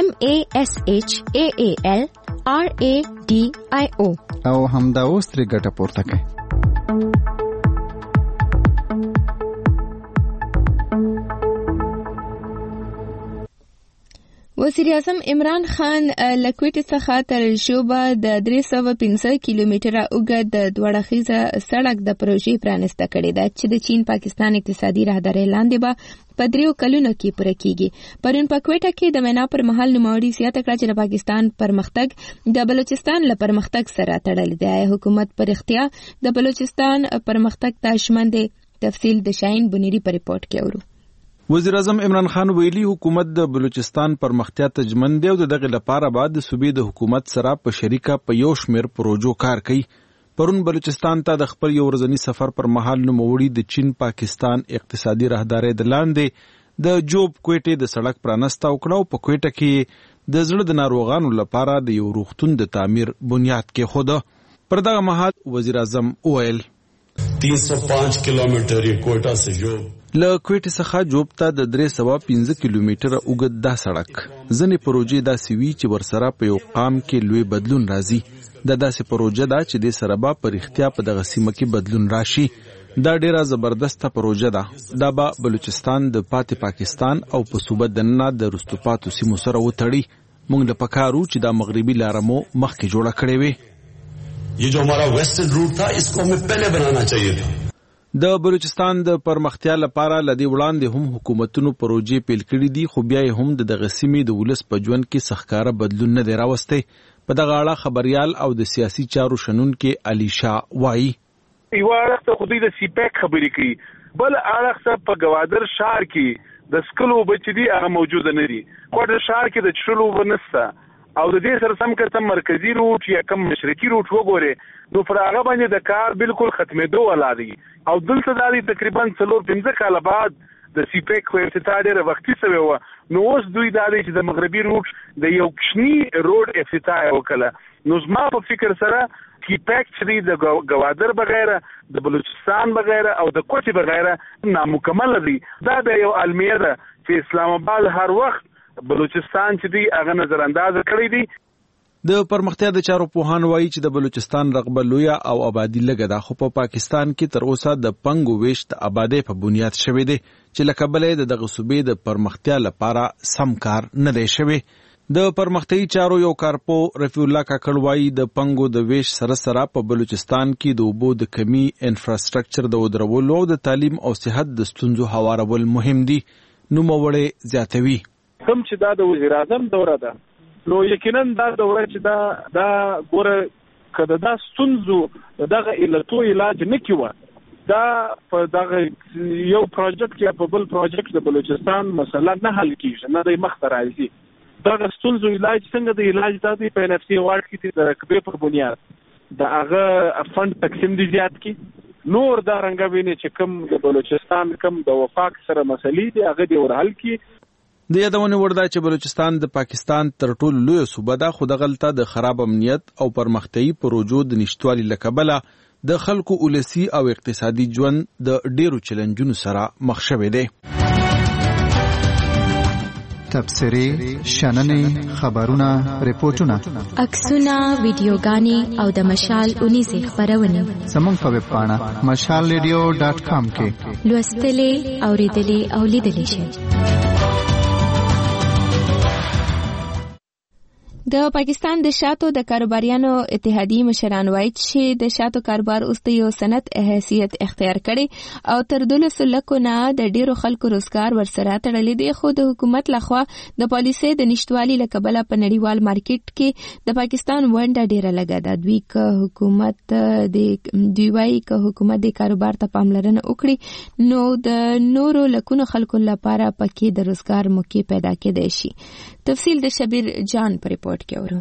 MASHAAL RADIO او همدا اوس ترې ګټه پورته کړئ. وزیر اعظم عمران خان له کوټې څخه تر شوبه د 315 کیلومتره اوږد د دوړخیزه سړک د پروژې پرانسته کړې ده چې د چین پاکستان اقتصادي راهدارۍ لاندې به په 3 کلونو کې پوره کیږي. پرون په کوټه کې د مینا پر مهال نوموړي زیاته کړه چې د پاکستان پرمختګ د بلوچستان له پرمختګ سره تړلی دی. حکومت پر اختیا د بلوچستان پرمختګ ته ژمن دی. تفصیل د شاهین بنيري په ریپورت کې اورو. وزیر اعظم عمران خان ویلي حکومت د بلوچستان پرمختیا ته ژمن دی او دغه لپاره بعد د صوبې د حکومت سره په شریکه په یو شمېر پروژو کار کوي. پرون بلوچستان ته د خپل یو ورځني سفر پر مهال نوموړي د چین پاکستان اقتصادي راهدارۍ د لاندې د جوب کوټې د سړک پرانسته وکړه او په کوټه کې د زړه د ناروغانو لپاره د یو روغتون د تعمیر بنیاد کېښوده. پر دغه مهال وزیر اعظم وویل 305 کیلومتر یې کوټه سے جوب له کوټې څخه جوب ته د 315 کیلومتره اوږد دا سړک. ځینې پروژې داسې وي چې ورسره په یو قام کې لوی بدلون راځي. دا داسې پروژه ده چې د سره به په رښتیا په دغه سیمه کې بدلون راشي. دا ډیره زبردسته پروژه ده. دا به بلوچستان د پاتې پاکستان او په صوبه دننه د رستو پاتو سیمو سره وتړي. موږ د پکارو چې دا مغربي لاره مو مخکې جوړه کړې وي. یہ جو ہمارا ویسٹرن روٹ تھا اس کو ہمیں پہلے بنانا چاہیے تھا. د بلوچستان د پرمختیا لپاره لدی وړاندې هم حکومتونو پروژې پیل کړې دي، خو بیا هم د دغه سیمې د ولس په ژوند کې سخکاره بدلون نه دی راوستی. په دغه اړه خبريال او د سیاسي چارو شنونکي علي شاه وایي یو اړخ ته خودی د سیپیک خبرې کوي، بل اړخ ته په گوادر شهر کې د سکلو بچ دي هغه موجود نه دي. کوټه شهر کې د چلو ونسته او د دې سره سم کته مرکزی روټ یا کم مشرقي روټ وګوره نو پر هغه باندې د کار بالکل ختمېدو ولا دی او دلته دا تقریبا 4-5 کال بعد د سی پیک خو افتتاح ډېر وختي شوی و نو اوس دوی دا دی چې د مغربي روټ د یو کشنی روډ افتتاح وکړه نو زما په فکر سره سی پیک چې د گوادر بغیر د بلوچستان بغیر او د کوټي بغیر نامکمل دی دا د یو المیه ده چې اسلام آباد هر وخت بلوچستان چې دی هغه نظر انداز کړی دی د پرمختیا د چارو پوهان وایي چې د بلوچستان رقبه لویه او آبادی لږه ده خو په پاکستان کې تر اوسه د پنګو ویش د آبادی په بنیاد شوی دی چې له کبله د دغه صوبې د پرمختیا لپاره سم کار نه دی شوی د پرمختیايي چارو یو کارپو رفیع الله کاکړ وایي د پنګو د ویش سره په بلوچستان کې د اوبو د کمی انفراستراکچر د ودرولو او د تعلیم او صحت د ستونزو هوارول مهم دي نوموړی زیاتوي کوم چې دا د وزیر اعظم دوره ده نو یقینا دا دوره چې دا ګوره کله دا ستونزو دغه علتو علاج نه کیوه دا په دغه یو پروژیکټ یا په بل پروژیکټ د بلوچستان مسله نه حل کیږي نه د مخ ته راځي دغه ستونزو علاج څنګه د علاج د په نفسي وارد کې د رقبې په بنیاد د هغه فند تقسیم دي زیات کی نور دا رنګوینه چې کم د بلوچستان کم د وفاق سره مسلې دي هغه دی ورحل کی د یادونه وردا چې بلوچستان د پاکستان تر ټولو لوی صوبه ده خو د غلطه د خراب امنیت او پرمختیايي پروژو د نشټوالي لکبله د خلکو اولسي او اقتصادي ژوند د ډیرو چیلنجونو سره مخ شوی دی تبصرې شننې خبرونه ریپورتونه عکسونه ویډیوګانې او د مشال اونیزه خبرونه زموږ په ویب پاڼه mashalradio.com کې لوستلې اوریدلې او لیدلې شئ د پاکستان د شاتو د کاروباریانو اتحادیې مشران وایي چې د شاتو کاروبار اوس د یو صنعت حیثیت اختیار کړي او تر 200 لکو نه د ډیرو خلکو روزګار ورسره تړلې دی خو د حکومت لخوا د پالیسۍ د نشټوالي لکبله په نړیوال مارکیټ کې د پاکستان ونډه ډیره لږه ده دوی وایي که حکومت د کاروبار ته پاملرنه وکړي نو د نورو لکونو خلکو لپاره پکې د روزګار موقع پیدا کېدای شي تفصیل د شبیر جان پر ریپورت کې اورو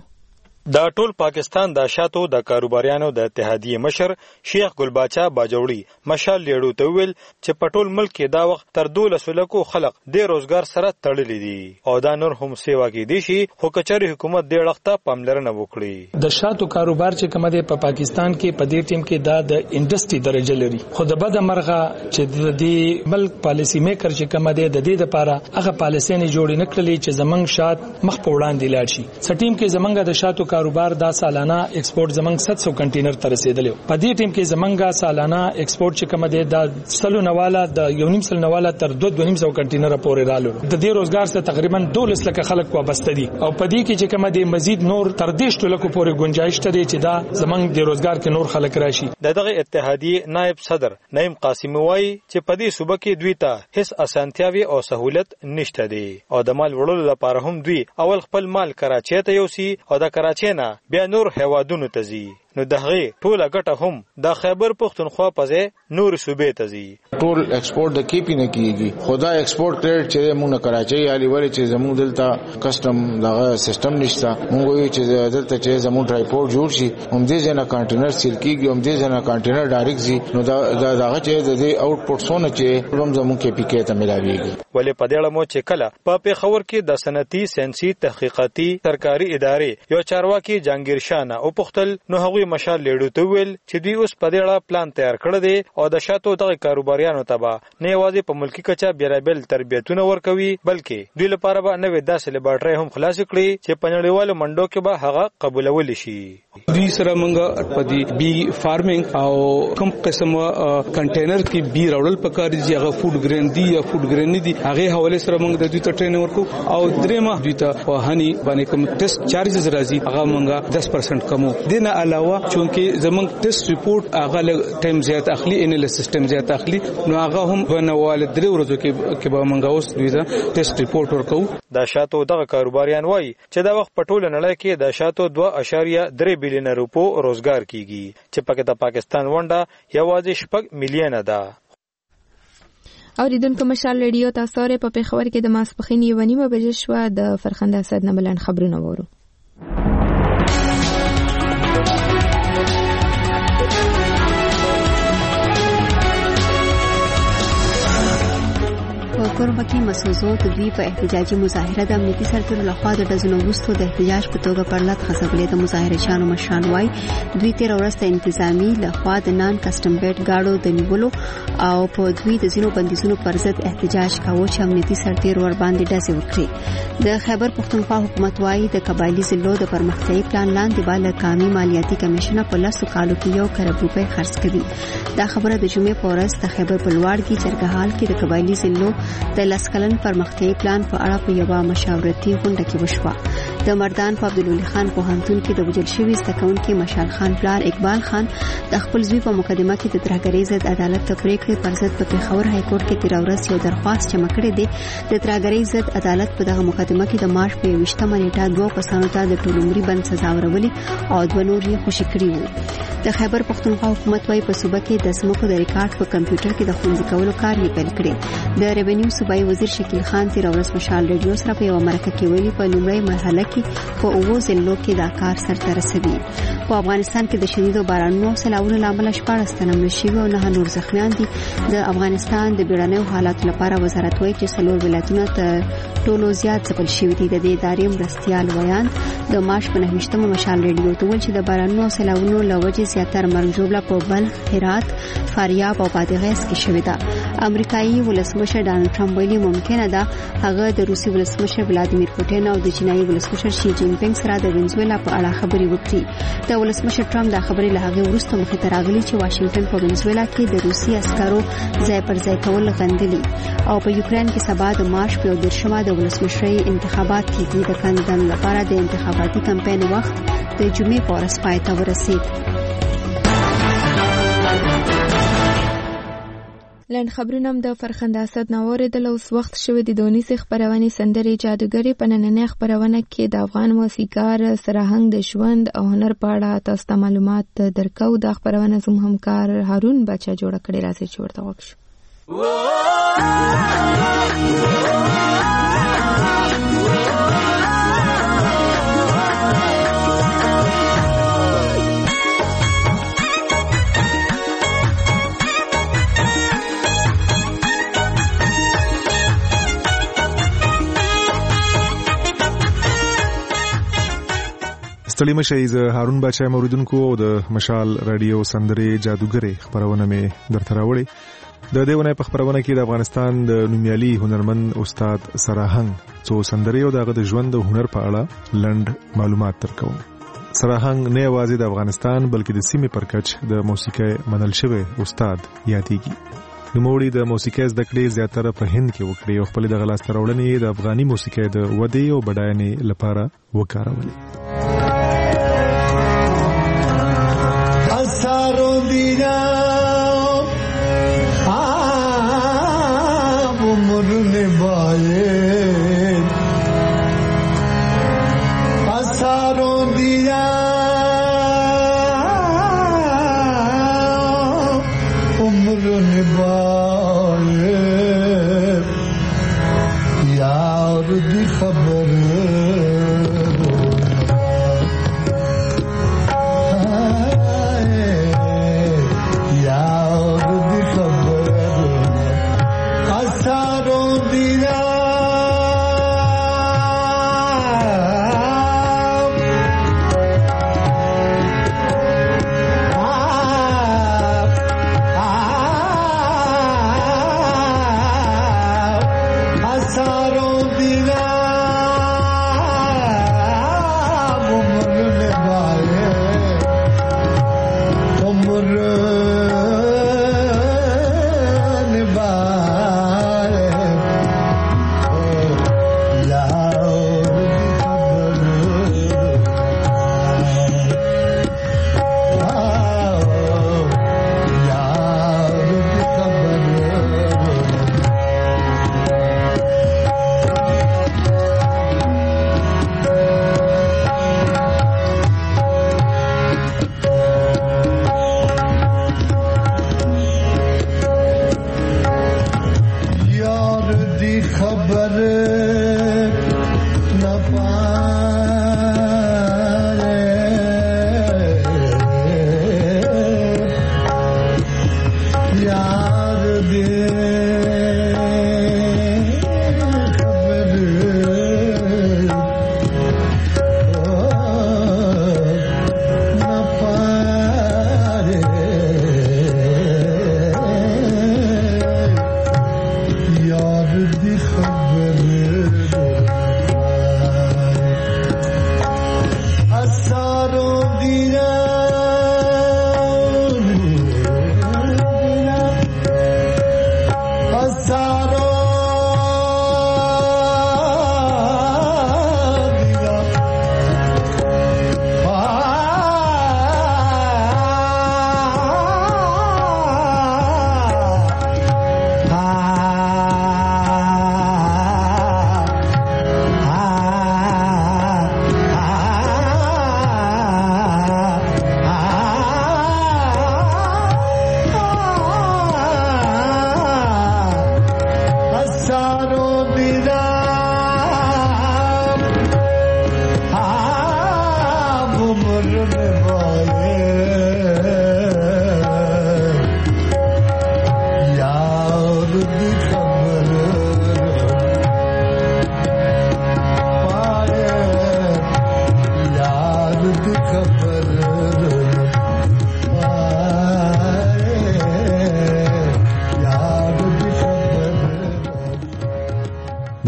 د ټول پاکستان د شاتو د کاروباریانو د اتحادیې مشر شیخ ګلباچا باجوړي مشال لیړو ته ویل چې په ټول ملک کې دا وخت تر 200 لکو خلک د روزګار سره تړلي دي او دا نور هم سیوا کې دي شي خو کچري حکومت د لغته پاملرنه وکړي د شاتو کاروبار چې کومه د پاکستان کې په دې ټیم کې دا د انډستری درجه لري خو د بده مرغه چې د ملک پالیسی میکر چې کومه د دې لپاره هغه پالیسي نه جوړ نه کړلې چې زمنګ شات مخ په وړاندې لاړ شي سټیم کې زمنګ د شاتو کاروبار دا سالانه ایکسپورت زمنګ 700 کنټینر ته رسیدلی په دې ټیم کې زمنګ سالانه ایکسپورت چې کومه ده د سلو نواله د یو نیم سل نواله تر 2.5 کنټینر پورې رالو د دې روزګار سره تقریبا 12 لک خلک وابسته دي او په دې کې چې کومه ده مزید نور تر 10 لک پورې گنجائش ته چې دا زمنګ د روزګار کې نور خلک راشي دغه اتحادیې نائب صدر نعیم قاسمی وایي چې په دې صوبه کې دوی ته هیڅ اسانتیاوي او سہولت نشته دي او د مال وړلو لپاره هم دوی اول خپل مال کراچۍ ته یوسي او د کراچۍ نه بیا نور هوادونو ته ځي نو دغه ټوله ګټه هم د خیبر پختونخوا په ځای نور صوبې ته ځي ټول ایکسپورت د کیپی نه کیږي خدا ایکسپورت کریډ چې موږ کراچۍ علي ولې چې زموږ دلته کسٹم دغه سیستم نشته موږ یو چې دلته چې زموږ ټرایپورټ جوړ شي هم دې ځنه کانټینر سیل کیږي هم دې ځنه کانټینر ډایرکټ زی نو دغه چې د آوټپوټ سونه چې روم زموږ کې پی کې ته ملاويږي ولې په دې اړه مو چې کله په پیښور کې د صنعتي ساينسي تحقیقاتي سرکاري ادارې یو چارواکي جهانگیر شاه او پختل نو هغوی مشال لیړو ته ویل چې دوی اوس په دې اړه پلان تیار کړی دی او د شاتو دغه کاروباریانو ته به نه یوازې په ملکی کچه بیلابل تربیتونه ورکوي بلکې دوی لپاره به نوې داسې لیبارټري هم خلاص کړي چې په نړیوالو منډو کې به هغه قبولول شي دوی سره موږ په دې بی فارمینګ او کوم قسم کنټینر کې بی راوړل پکاري چې هغه فود ګرین دی یا فود ګرین نه دی هغه حواله سره موږ د دوی ته ټریننګ ورکو او درې ماه دوی ته په هني باندې کوم ټیسټ چارجز راځي هغه موږ 10% کمو دینه علاوه چونکه زمونږ ټیسټ ریپورت هغه ټایم زیات اخلي انالیسس سیستم زیات اخلي نو هغه هم ونوال درې ورځو کې به موږ اوس دوی ته ټیسټ ریپورت ورکو د شاتو دغه کاروباریان وایي چې دا وخت په ټوله نړۍ کې د شاتو 2.3 بلین روپو روزګار کیږي چې پکې د پاکستان ونډه یوازې 6 میلیونه ده اوریدونکو مشال ریډیو تاسو په پیښور کې د ماسپخین 1:30 بجې شو د فرخنده اسد نه بلند خبرونه وورو ملګرو پکې مسوزو د دوی په احتجاجي مظاهره د امنیتي سرتورو لخوا د ډزنو وروسته د احتجاج په توګه پرلط خزبلې د مظاهرچیانو مشران وایي دوی تیر ورځ ته انتظامی لخوا د نان کسٹم بیډ گاډو د نیولو او په دوی د ځینو بندیزونو پر ضد احتجاج کاوه چې امنیتي سرتورو ور باندې ډزې وکړي. د خیبر پختونخوا حکومت وایي د قبایلی ضلعو د پرمختیايي پلان لاندې بالا قومي مالیاتي کمیشن په 10 کالو کې 1 کروڑ روپۍ خرڅ کړي. دا خبره د جمعې په ورځ د خیبر په لوړ کې جرګهال کې د قبایلی ضلعو د 10 کلن پرمختیايي پلان په اړه په یوه مشاورتي غونډه کې وشوه. د مردان په عبدالولي خان پوهنتون کې د وجل شوی زدهکوونکي مشال خان پلار اقبال خان د خپل زوی په مقدمه کې د ترهګرۍ ضد عدالت ته پریکړې پر ضد په پیښور های کورټ کې تیر ورځ یو درخواست جمع کړی دی. د ترهګرۍ ضد عدالت په دغه مقدمه کې د مارچ په 28مه نیټه 2 کسانو ته د ټول عمري بند سزا ورولې او 2 نور یې خوشي کړي وو. د خیبر پختونخوا حکومت وايي په صوبه کې د سمکو د ریکارډ په کمپیوټر کې د خوندي کولو کار یې پیل کړی. د ریونیو صوبایي وزیر شکیل خان تیر ورځ مشال ریډیو سره په یو مرکه کې ویلي په لومړی مرحله کې په اوو ضلعو کې دا کار سرته رسوي. په افغانستان کې د شدیدو بارانونو او سیلاوونو لامل 14 تنه مړه شوي او 9 نور زخمیان دي. د افغانستان د بیړنیو حالاتو لپاره وزارت وايي چې 4 ولایتونه ته ټولو زیات ځپل شوي دي. د دې ادارې مرستیال ویان د مارچ په 9مه مشال ریډیو ته ویل چې د بارانونو او سیلاوونو لوجې زیاتره مرګ ژوبله په بلخ، هرات، فاریاب او بادغیس کې شوې ده. امریکایي ولسمشر ډانلډ ټرمپ ویلي ممکنه ده هغه د روسي ولسمشر ولادیمیر پوتین او د چینایي ولسمشر شي جین پینګ سره د وینزویلا په اړه خبرې وکړي. د ولسمشر ټرمپ دا خبرې له هغه وروسته مخې ته راغلي چې واشنگټن په وینزویلا کې د روسي عسکرو ځای پر ځای کول غندلي او په یوکرين کې سبا د مارچ په 10مه د ولسمشرۍ انتخابات کېږي. د کاندیدانو لپاره د انتخاباتي کمپاین وخت د جمعې په ورځ پای ته ورسید. لنډ خبرونه هم د فرخنده اسد ناوریدل. اوس وخت شوی د دونیس خبرونه سندري جادوګری په نننۍ خبرونه کې د افغان موسیقار سرهنګ د ژوند او هنر په اړه تاسو ته معلومات درکو. د خبرونه زموږ همکار هارون بچا جوړ کړی راځي چې ورته وښیو. ستړي مشئ. زه هارون بچا موریدونکو او د مشال رادیو سندري جادوګری خبرونه مې درته راوړې. د دې ونې په خبرونه کې د افغانستان د نومیالي هنرمند استاد سرهنګ څو سندري او دغه د ژوند او هنر په اړه لنډ معلومات درکوم. سرهنګ نه یوازې د افغانستان بلکې د سیمې پر کچ د موسیقۍ منل شوی استاد یادېږي. نوموړي د موسیقۍ زده کړې زیاتره په هند کې وکړې او خپل د لاسته راوړنې د افغاني موسیقۍ د ودې او بډاینې لپاره وکارولې.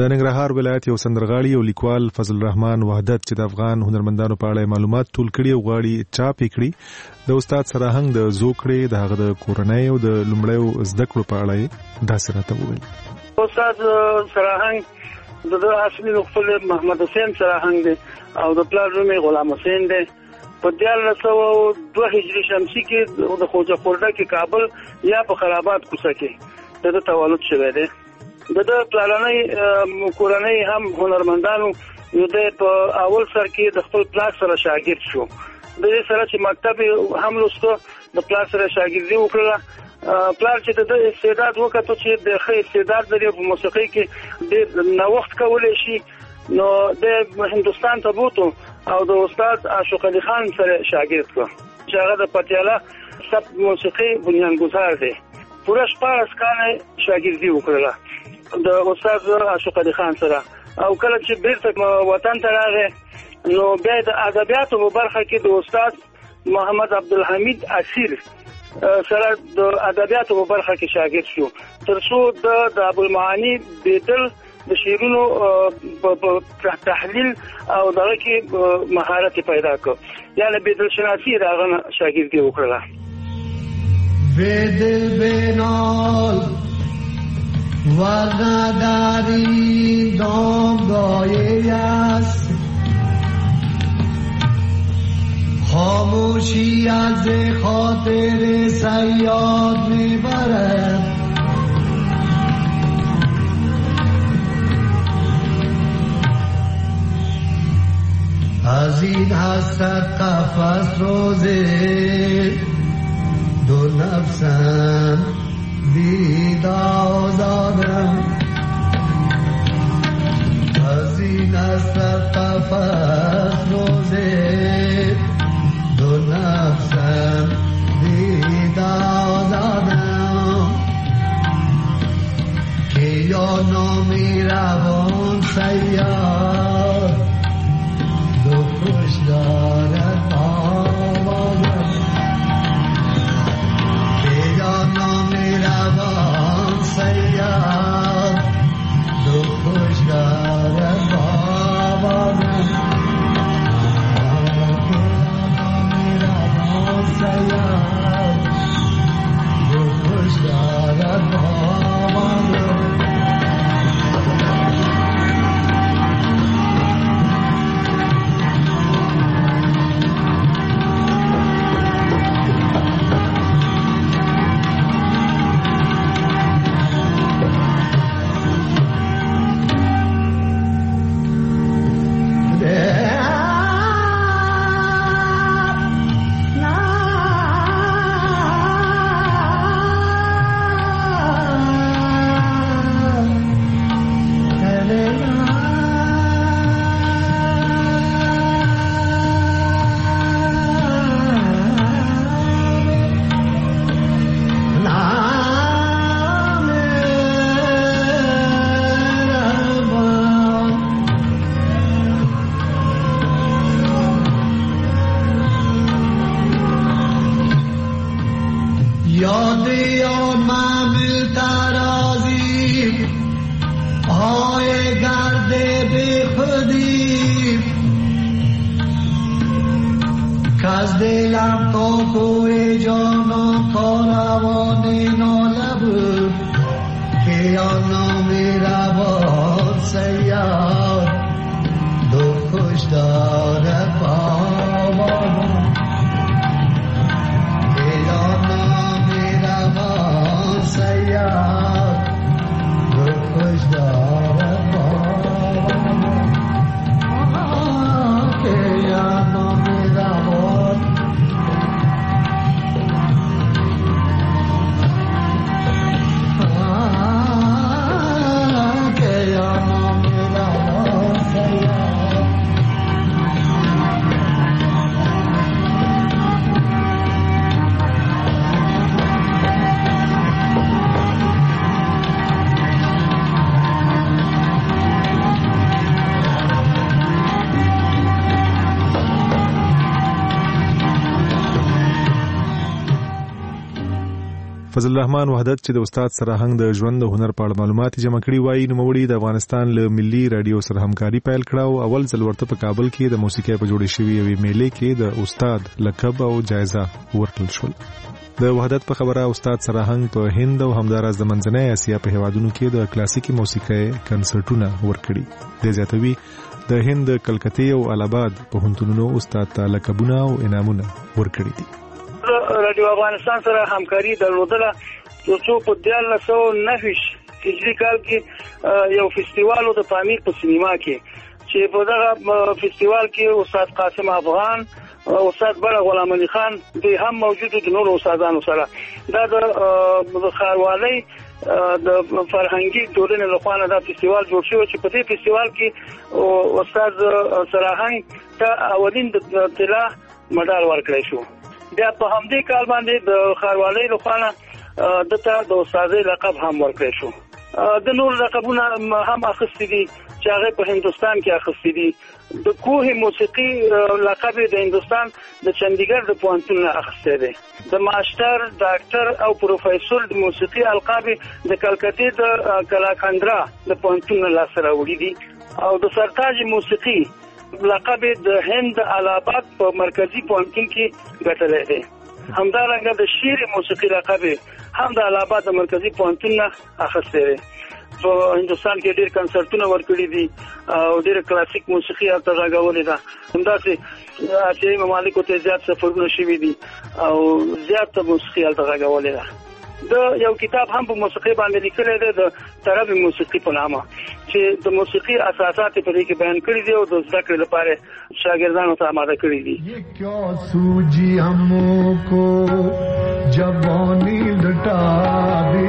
د ننګرهار ولایت یو سندرغاړي او لیکوال فضل الرحمن وحدت چې د افغان هنرمندانو په اړه معلومات ټول کړي او غواړي چاپ کړي د استاد سراهنګ د زوکړې د هغه د کورنۍ او د لومړیو زده کړو په اړه داسې راته وویل. استاد سراهنګ د اصلي خپل محمد حسین سراهنګ دی او د پلار نوم غلام حسین دی. په 1902 هجری شمسی کې د خوجه خورده کې کابل یا په خرابات کوڅه کې د تولد شوی دی. د پلانای کورنۍ هم هنرمندانو یو د په اول سر کې د خپل پلار سره شاګرد شو. د دې سره چې مکتب هم لوستو د پلار سره شاګردي وکړه. پلار چې د استعداد وکړو چې د ښه استعداد لري په موسیقي کې د نوښت کولای شي نو د هندستان ته بوتو او د استاد عاشق علي خان سره شاګرد کړ چې هغه د پټیاله سب موسیقي بنیانګذار دی. پوره 14 کال شاګردي وکړه د استاد عاشق علي خان سره او کله چې بیرته وطن ته راغی نو بیا د ادبیاتو په برخه کې د استاد محمد عبدالحمید اسیر سره د ادبیاتو په برخه کې شاګرد شو ترڅو د ابوالمعانی بیدل د شیرونو په تحلیل او دغه کې مهارت پیدا کړ یعنی بیدل شناسی راغله شاګردي وکړه. بیدل بینال و نداری دامگاهی است خاموشی از خاطر صیاد میبرد از این حسرت قفس روزه دو نفسم بیدازادم از این حسرت قفس روزه دو نفسم بیدازادم که یا نامی روان سیار دو خوش دارد آوازم که یا نامی روان سیار دو خوش دارد آوازم که یا نامی روان سیار دو خوش دارد آوازم. فضل الرحمن وحدت چې د استاد سراهنګ د ژوند او هنر په اړه معلومات جمع کړي وایي نو موړي د افغانستان له ملي رادیو سره همکاري پیل کړه او اول ځل ورته په کابل کې د موسیقي په جوړې شوی یوې میلې کې د استاد لقب او جایزه ورکړل شول. د وحدت په خبره استاد سراهنګ په هند او همداراز د منځنۍ اسیا په هیوادونو کې د کلاسیکي موسیقۍ کنسرټونه ورکړي. د زیاتوي د هند کلکتې او الہاباد په هنتونو استاد ته لقبونه او انعامونه ورکړي دي. رادیو افغانستان سره همکاري درلودله چې په 1909 هجری کال کې یو فستیوال د پامیر په سینما کې چې په دغه فستیوال کې استاد قاسم افغان او استاد بڑا غلام علي خان د هم موجودو د نورو استادانو سره دا د خاروالۍ د فرهنګي ټولنې لخوا دا فستیوال جوړ شو چې په دې فستیوال کې استاد سراهنګ ته اولین د طلا مډال ورکړی شو. بیا په همدې کال باندې د خاروالۍ لخوا دته د استادۍ لقب هم ورکړی شو. د نور لقبونه هم اخیستي دي چې هغه په هندستان کې اخیستي دي. د کوه موسیقي لقب د هندستان د چندیګر د پوهنتون اخیستی دی. د ماستر ډاکټر او پروفیسور د موسیقي القاب د کلکتې د کلاکندرا د پوهنتون لاسته راوړي دي او د سرتاج موسیقي لقب د هند الہاباد په مرکزی پوهنتون کې ګټلی دی. همدارنګه د شعر موسیقي لقب هم د الہاباد د مرکزی پوهنتون اخیستی دی. په هندستان کې ډېر کنسرټونه ورکړي دي او ډېر کلاسیک موسیقي هلته غږولې ده. همداسې اسیایي ممالکو ته زیات سفرونه شوي دي او زیات موسیقي هلته غږولې ده. د یو کتاب هم په موسیقي باندې لیکلی دی د طرب موسیقي په نامه چې د موسیقي اساسات په دې کې بیان کړي دي او د زده کړې لپاره شاګردانو ته آماده کړي دي. کیا سوجی हमको जवानी लुटा दे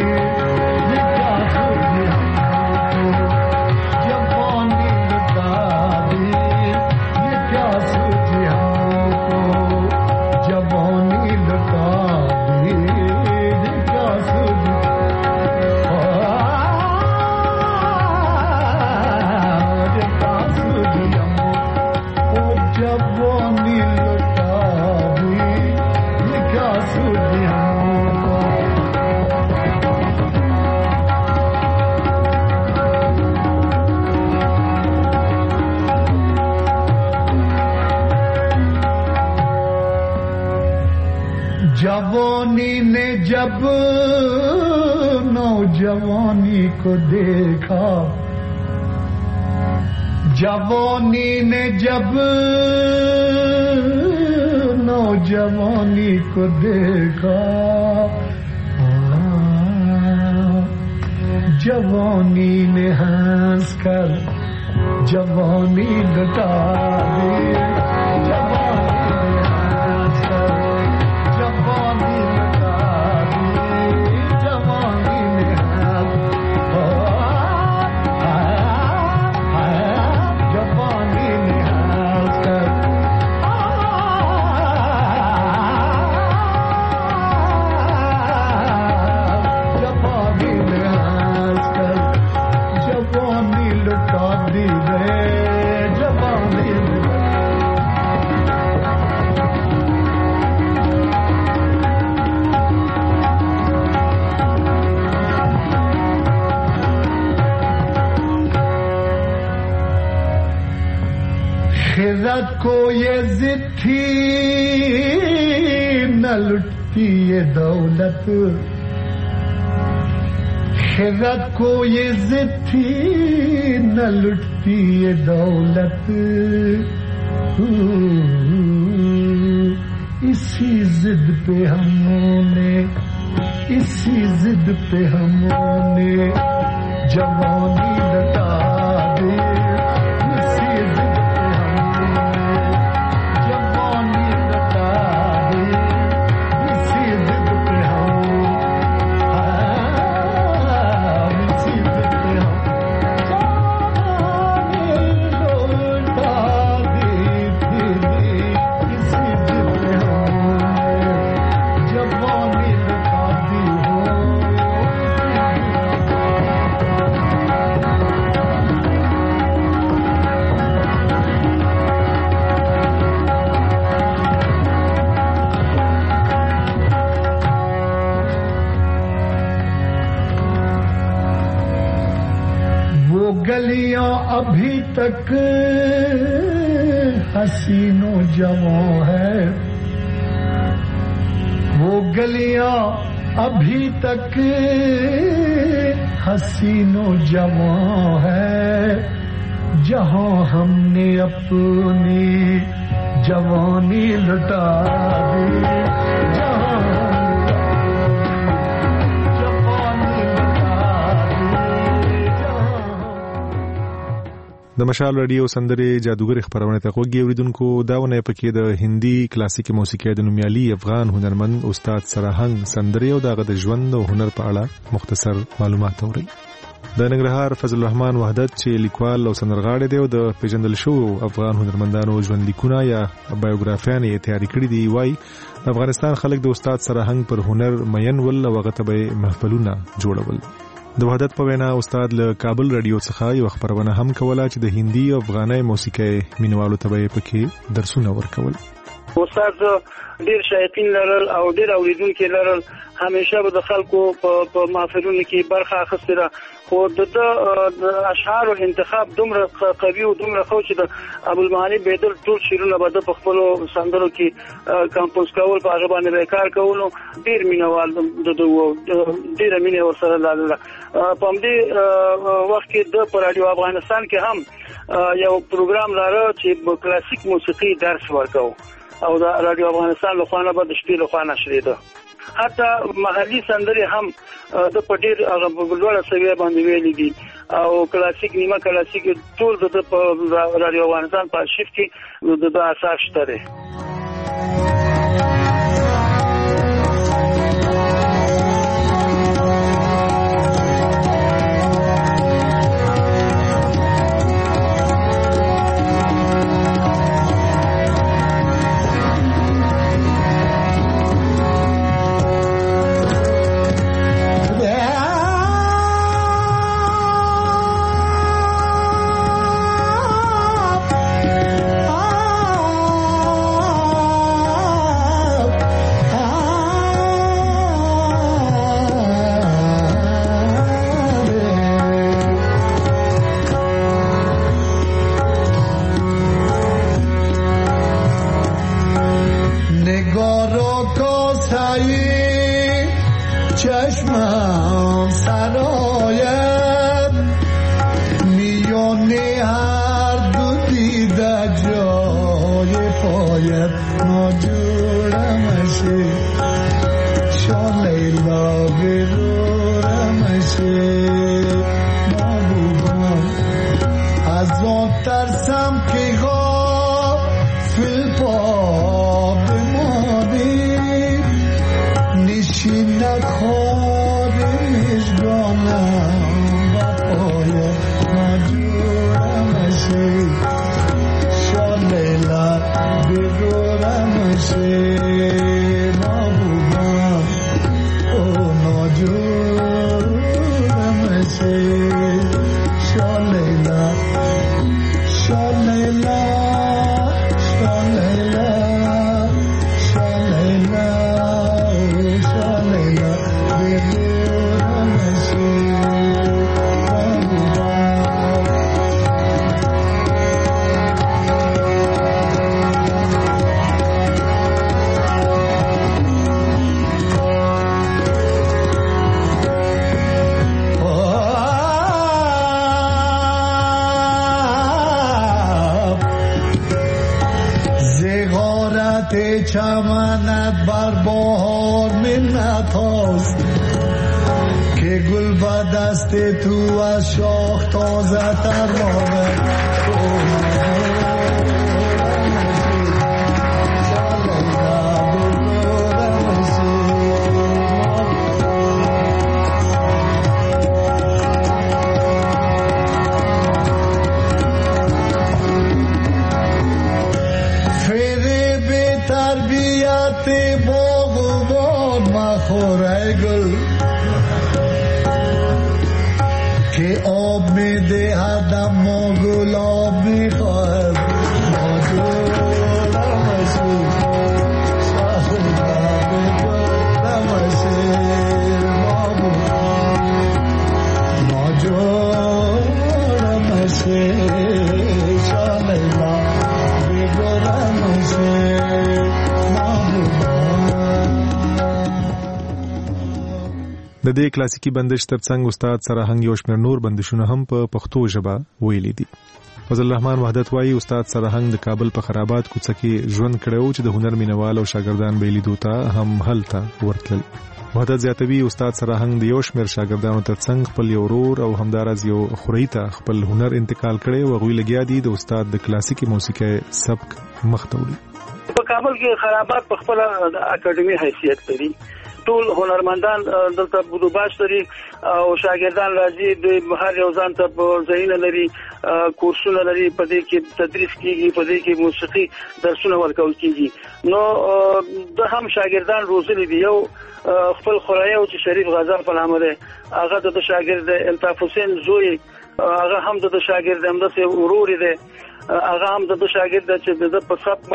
जवानी ने जब नौजवानी को देखा, जवानी ने जब नौजवानी को देखा, जवानी ने हंस कर जवानी लुटा दी. खिज़त को ये ज़िद थी न लुटती ये दौलत, खिज़त को ये ज़िद थी न लुटती ये दौलत, इसी ज़िद पे हमने जवानी लुटा दी. अभी तक हसीनो जवां है, वो गलियां अभी तक हसीनो जवां है, जहां हमने अपनी जवानी लुटा दी, د مشال رادیو سندرې جادوګر خبرونه ته وګورئ اوریدونکو. داونه پکې د هندي کلاسیک موسیقي د نومیالي افغان هنرمند استاد سراهنګ سندرې او دغه د ژوند او هنر په اړه مختصر معلومات اورئ. د ننګرهار فضل الرحمن وحدت چې لیکوال او سندرغاړی دی او د پیژندل شو افغان هنرمندانو ژوند لیکونه یا بایوګرافیان یې تیاری کړي دی، وایي افغانستان خلک د استاد سراهنګ پر هنر مین ول او هغه ته محفلونه جوړول. د وحدت په وینا استاد له کابل رادیو څخه یو خبرونه هم کوله چې د هندي او افغاني موسیقي مینوالو ته پکې درسونه ورکول. استاد ډیر شایقین لرل او ډیر اوریدونکو لرل، همیشه به د خلکو په محفلونو کې برخه اخیسته، خو د اشعار او انتخاب دومره قوي او دومره خو چې د ابوالمعالي بیدر ټول شیرونه به د خپل سندرو کې کمپوز کول په هغه باندې کار کولو، ډیر مینوال د ډیر مینه ورسره لاله. په دې وخت کې د رادیو افغانستان کې هم یو پروګرام لاره چې کلاسیک موسیقي درس ورکاو او د رادیو افغانستان له خوا نه به د شپې له خوا نشریده. حتی محلي سندرې هم د پټیر هغه بلوړه سوي باندې ویلي دي او کلاسیک نیمه کلاسیک ټول د رادیو افغانستان په ارشیف کې د اساس شته دي. چمنت بر بهار منت هاست که گل با دست تو از شاخ تازه تر ماند. که آب می دهدم و گلاب می خواهد ناجورم د دې کلاسیکي بندش ترڅنګ استاد سرهنګ یو شمېر نور بندشونه هم په پښتو ژبه ویلي دي. فضل الرحمن وحدت وایي استاد سرهنګ د کابل په خرابات کوڅه کې ژوند کړو چې د هنر مینوال او شاګردان به لیدو ته هم هلته ورتلل. وحدت زیاتوي استاد سرهنګ د یو شمېر شاګردانو ترڅنګ خپل یو ورور او همدارز یو خوري ته خپل هنر انتقال کړي او غوي لګیا دي د استاد د کلاسیکي موسیقي سبک مخ ته وړي. په کابل کې خرابات په خپل اکیډمي حیثیت لري. ټول هنرمندان دلته بودوباش لري او شاګردان راځي د هر یو ځان ته ځایونه لري، کورسونه لري، په دې کې تدریس کیږي، په دې کې موسیقي درسونه ورکول کیږي. نو د هم شاګردان روزلي دي. یو خپل خورایو چې شریف غزال په نامه ده، هغه د شاګرد الطاف حسین زوی، هغه هم د شاګرد همداسې ورور دی، هغه هم د شاګرد چې د په سب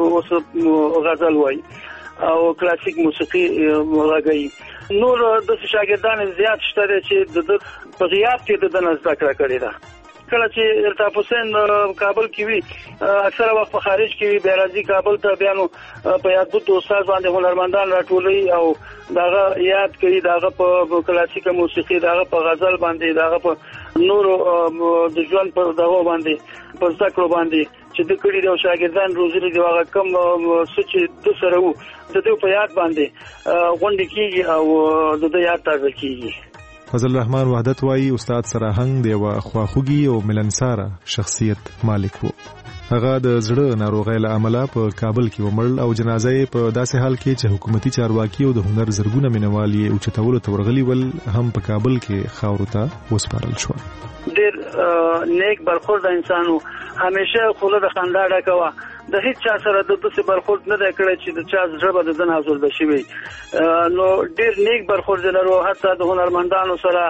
باندې غزل وایي او کلاسیک موسیقي راغی. نور د شاګردان زیات شته چې د په غیاب کې د نزد کړه کړی دا. کله چې الطاف حسین کابل کې وی اکثره وخت په خارج کې وی، بیا راځي کابل ته، بیا نو په یاد بوت استاد باندې هنرمندان راټولوي او داغه یاد کوي، داغه په کلاسیک موسیقي، داغه په غزل باندې، داغه په نور د ژوند په دغه باندې په ذکر باندې چې د کړي د شاګردان روزلي دی، هغه کم سچ د سره وو د دې په یاد باندې غونډه کیږي او د یاد تازه کیږي. فضل الرحمن وحدت وایي استاد سرهنګ د یو خواخوږي او ملنساره شخصیت مالک وو. هغه د زړه ناروغۍ له امله په کابل کې ومړل او جنازه یې په داسې حال کې چې حکومتي چارواکي او د هنر زرګونه مینوال یې اوچتولو ته ورغلي ول هم په کابل کې خاورو ته وسپارل شو. ډېر نیک برخورد انسانو، همیشه خوله د خندا ډکه وه، د هیڅ چا سره د داسې برخورد نه دی کړی چې د چا زړه به د ده نازورده شوی. نو ډېر نیک برخورد لرو، حتی د هنرمندانو سره،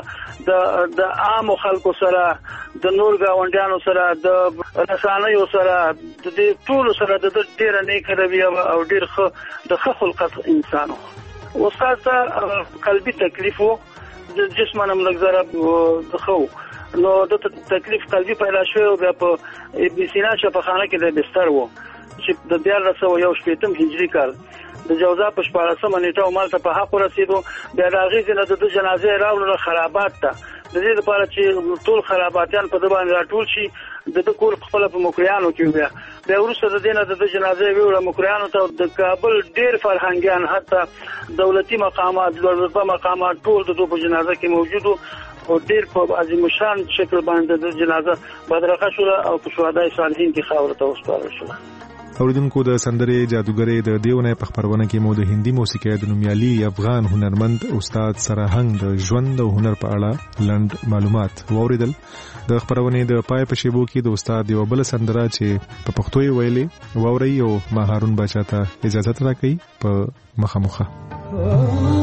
د عامو خلکو سره، د نور ګاونډیانو سره، د رسنیو سره، د دې ټولو سره د ډېره نیک رویه او ډېر ښه د ښه خلقت انسان و. استاد ته قلبي تکلیف و، د جسمانه هم لږ ذره ښه و، نو د تکلیف قلبي پیدا شوی و. بیا په ابن سینا شفاخانه کې د بستر و چې د 1461 هجري کال د جوزا په 14 نیټه مالته په حق رسیدو. بیا د هغې نه د جنازې راوړل خرابات ته، د دې لپاره چې ټول خراباتیان په د باندې راټول شي. د کور خپل په مکریانو کې بیا وروسته د دې نه د جنازې ویوړه مکریانو ته. د کابل ډېر فرهنګیان، حتی دولتي مقامات، لوړ رتبه مقامات ټول د په جنازه کې موجود او ډېر په عظیم شان شکل باندې د جنازه بدرخه شوه او په شهدای صالحین کې خاورو ته وسپارل شوه. اوریدونکو د سندرې جادوګرې د دیونه په خبرونه کې مو د هندي موسیقي د نومیالي افغان هنرمند استاد سرهنګ د ژوند او هنر په اړه لند معلومات واوریدل. د خبرونه د پای په شیبو کې د استاد یو بل سندره چې په پښتو یې ویلې واوري او ما هارون بچا ته اجازه راکړي په مخه.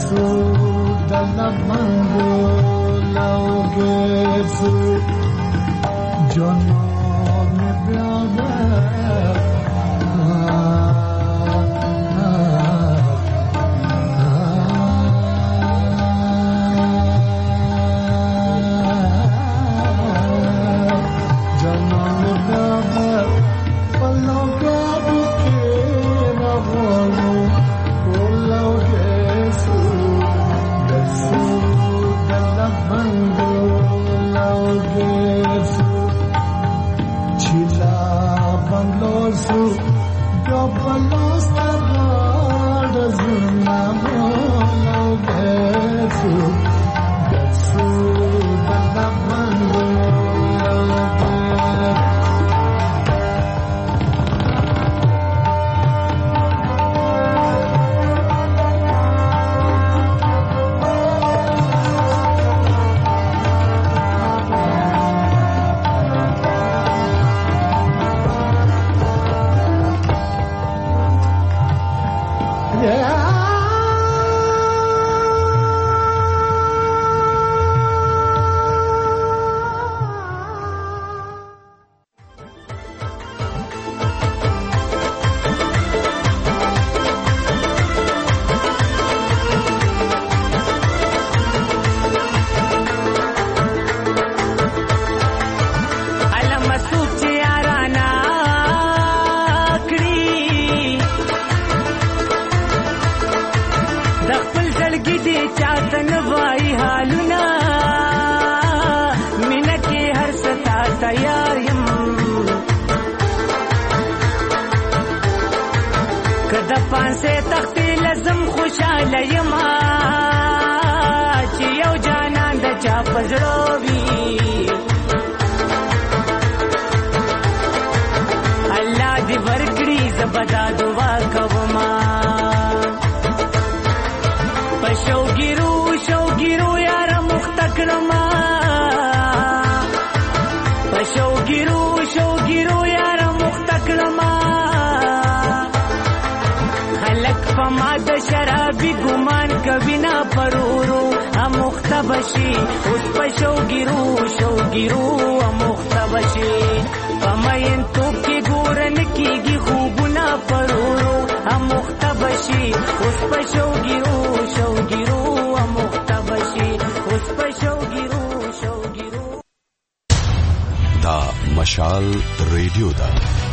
مشال ریډیو دا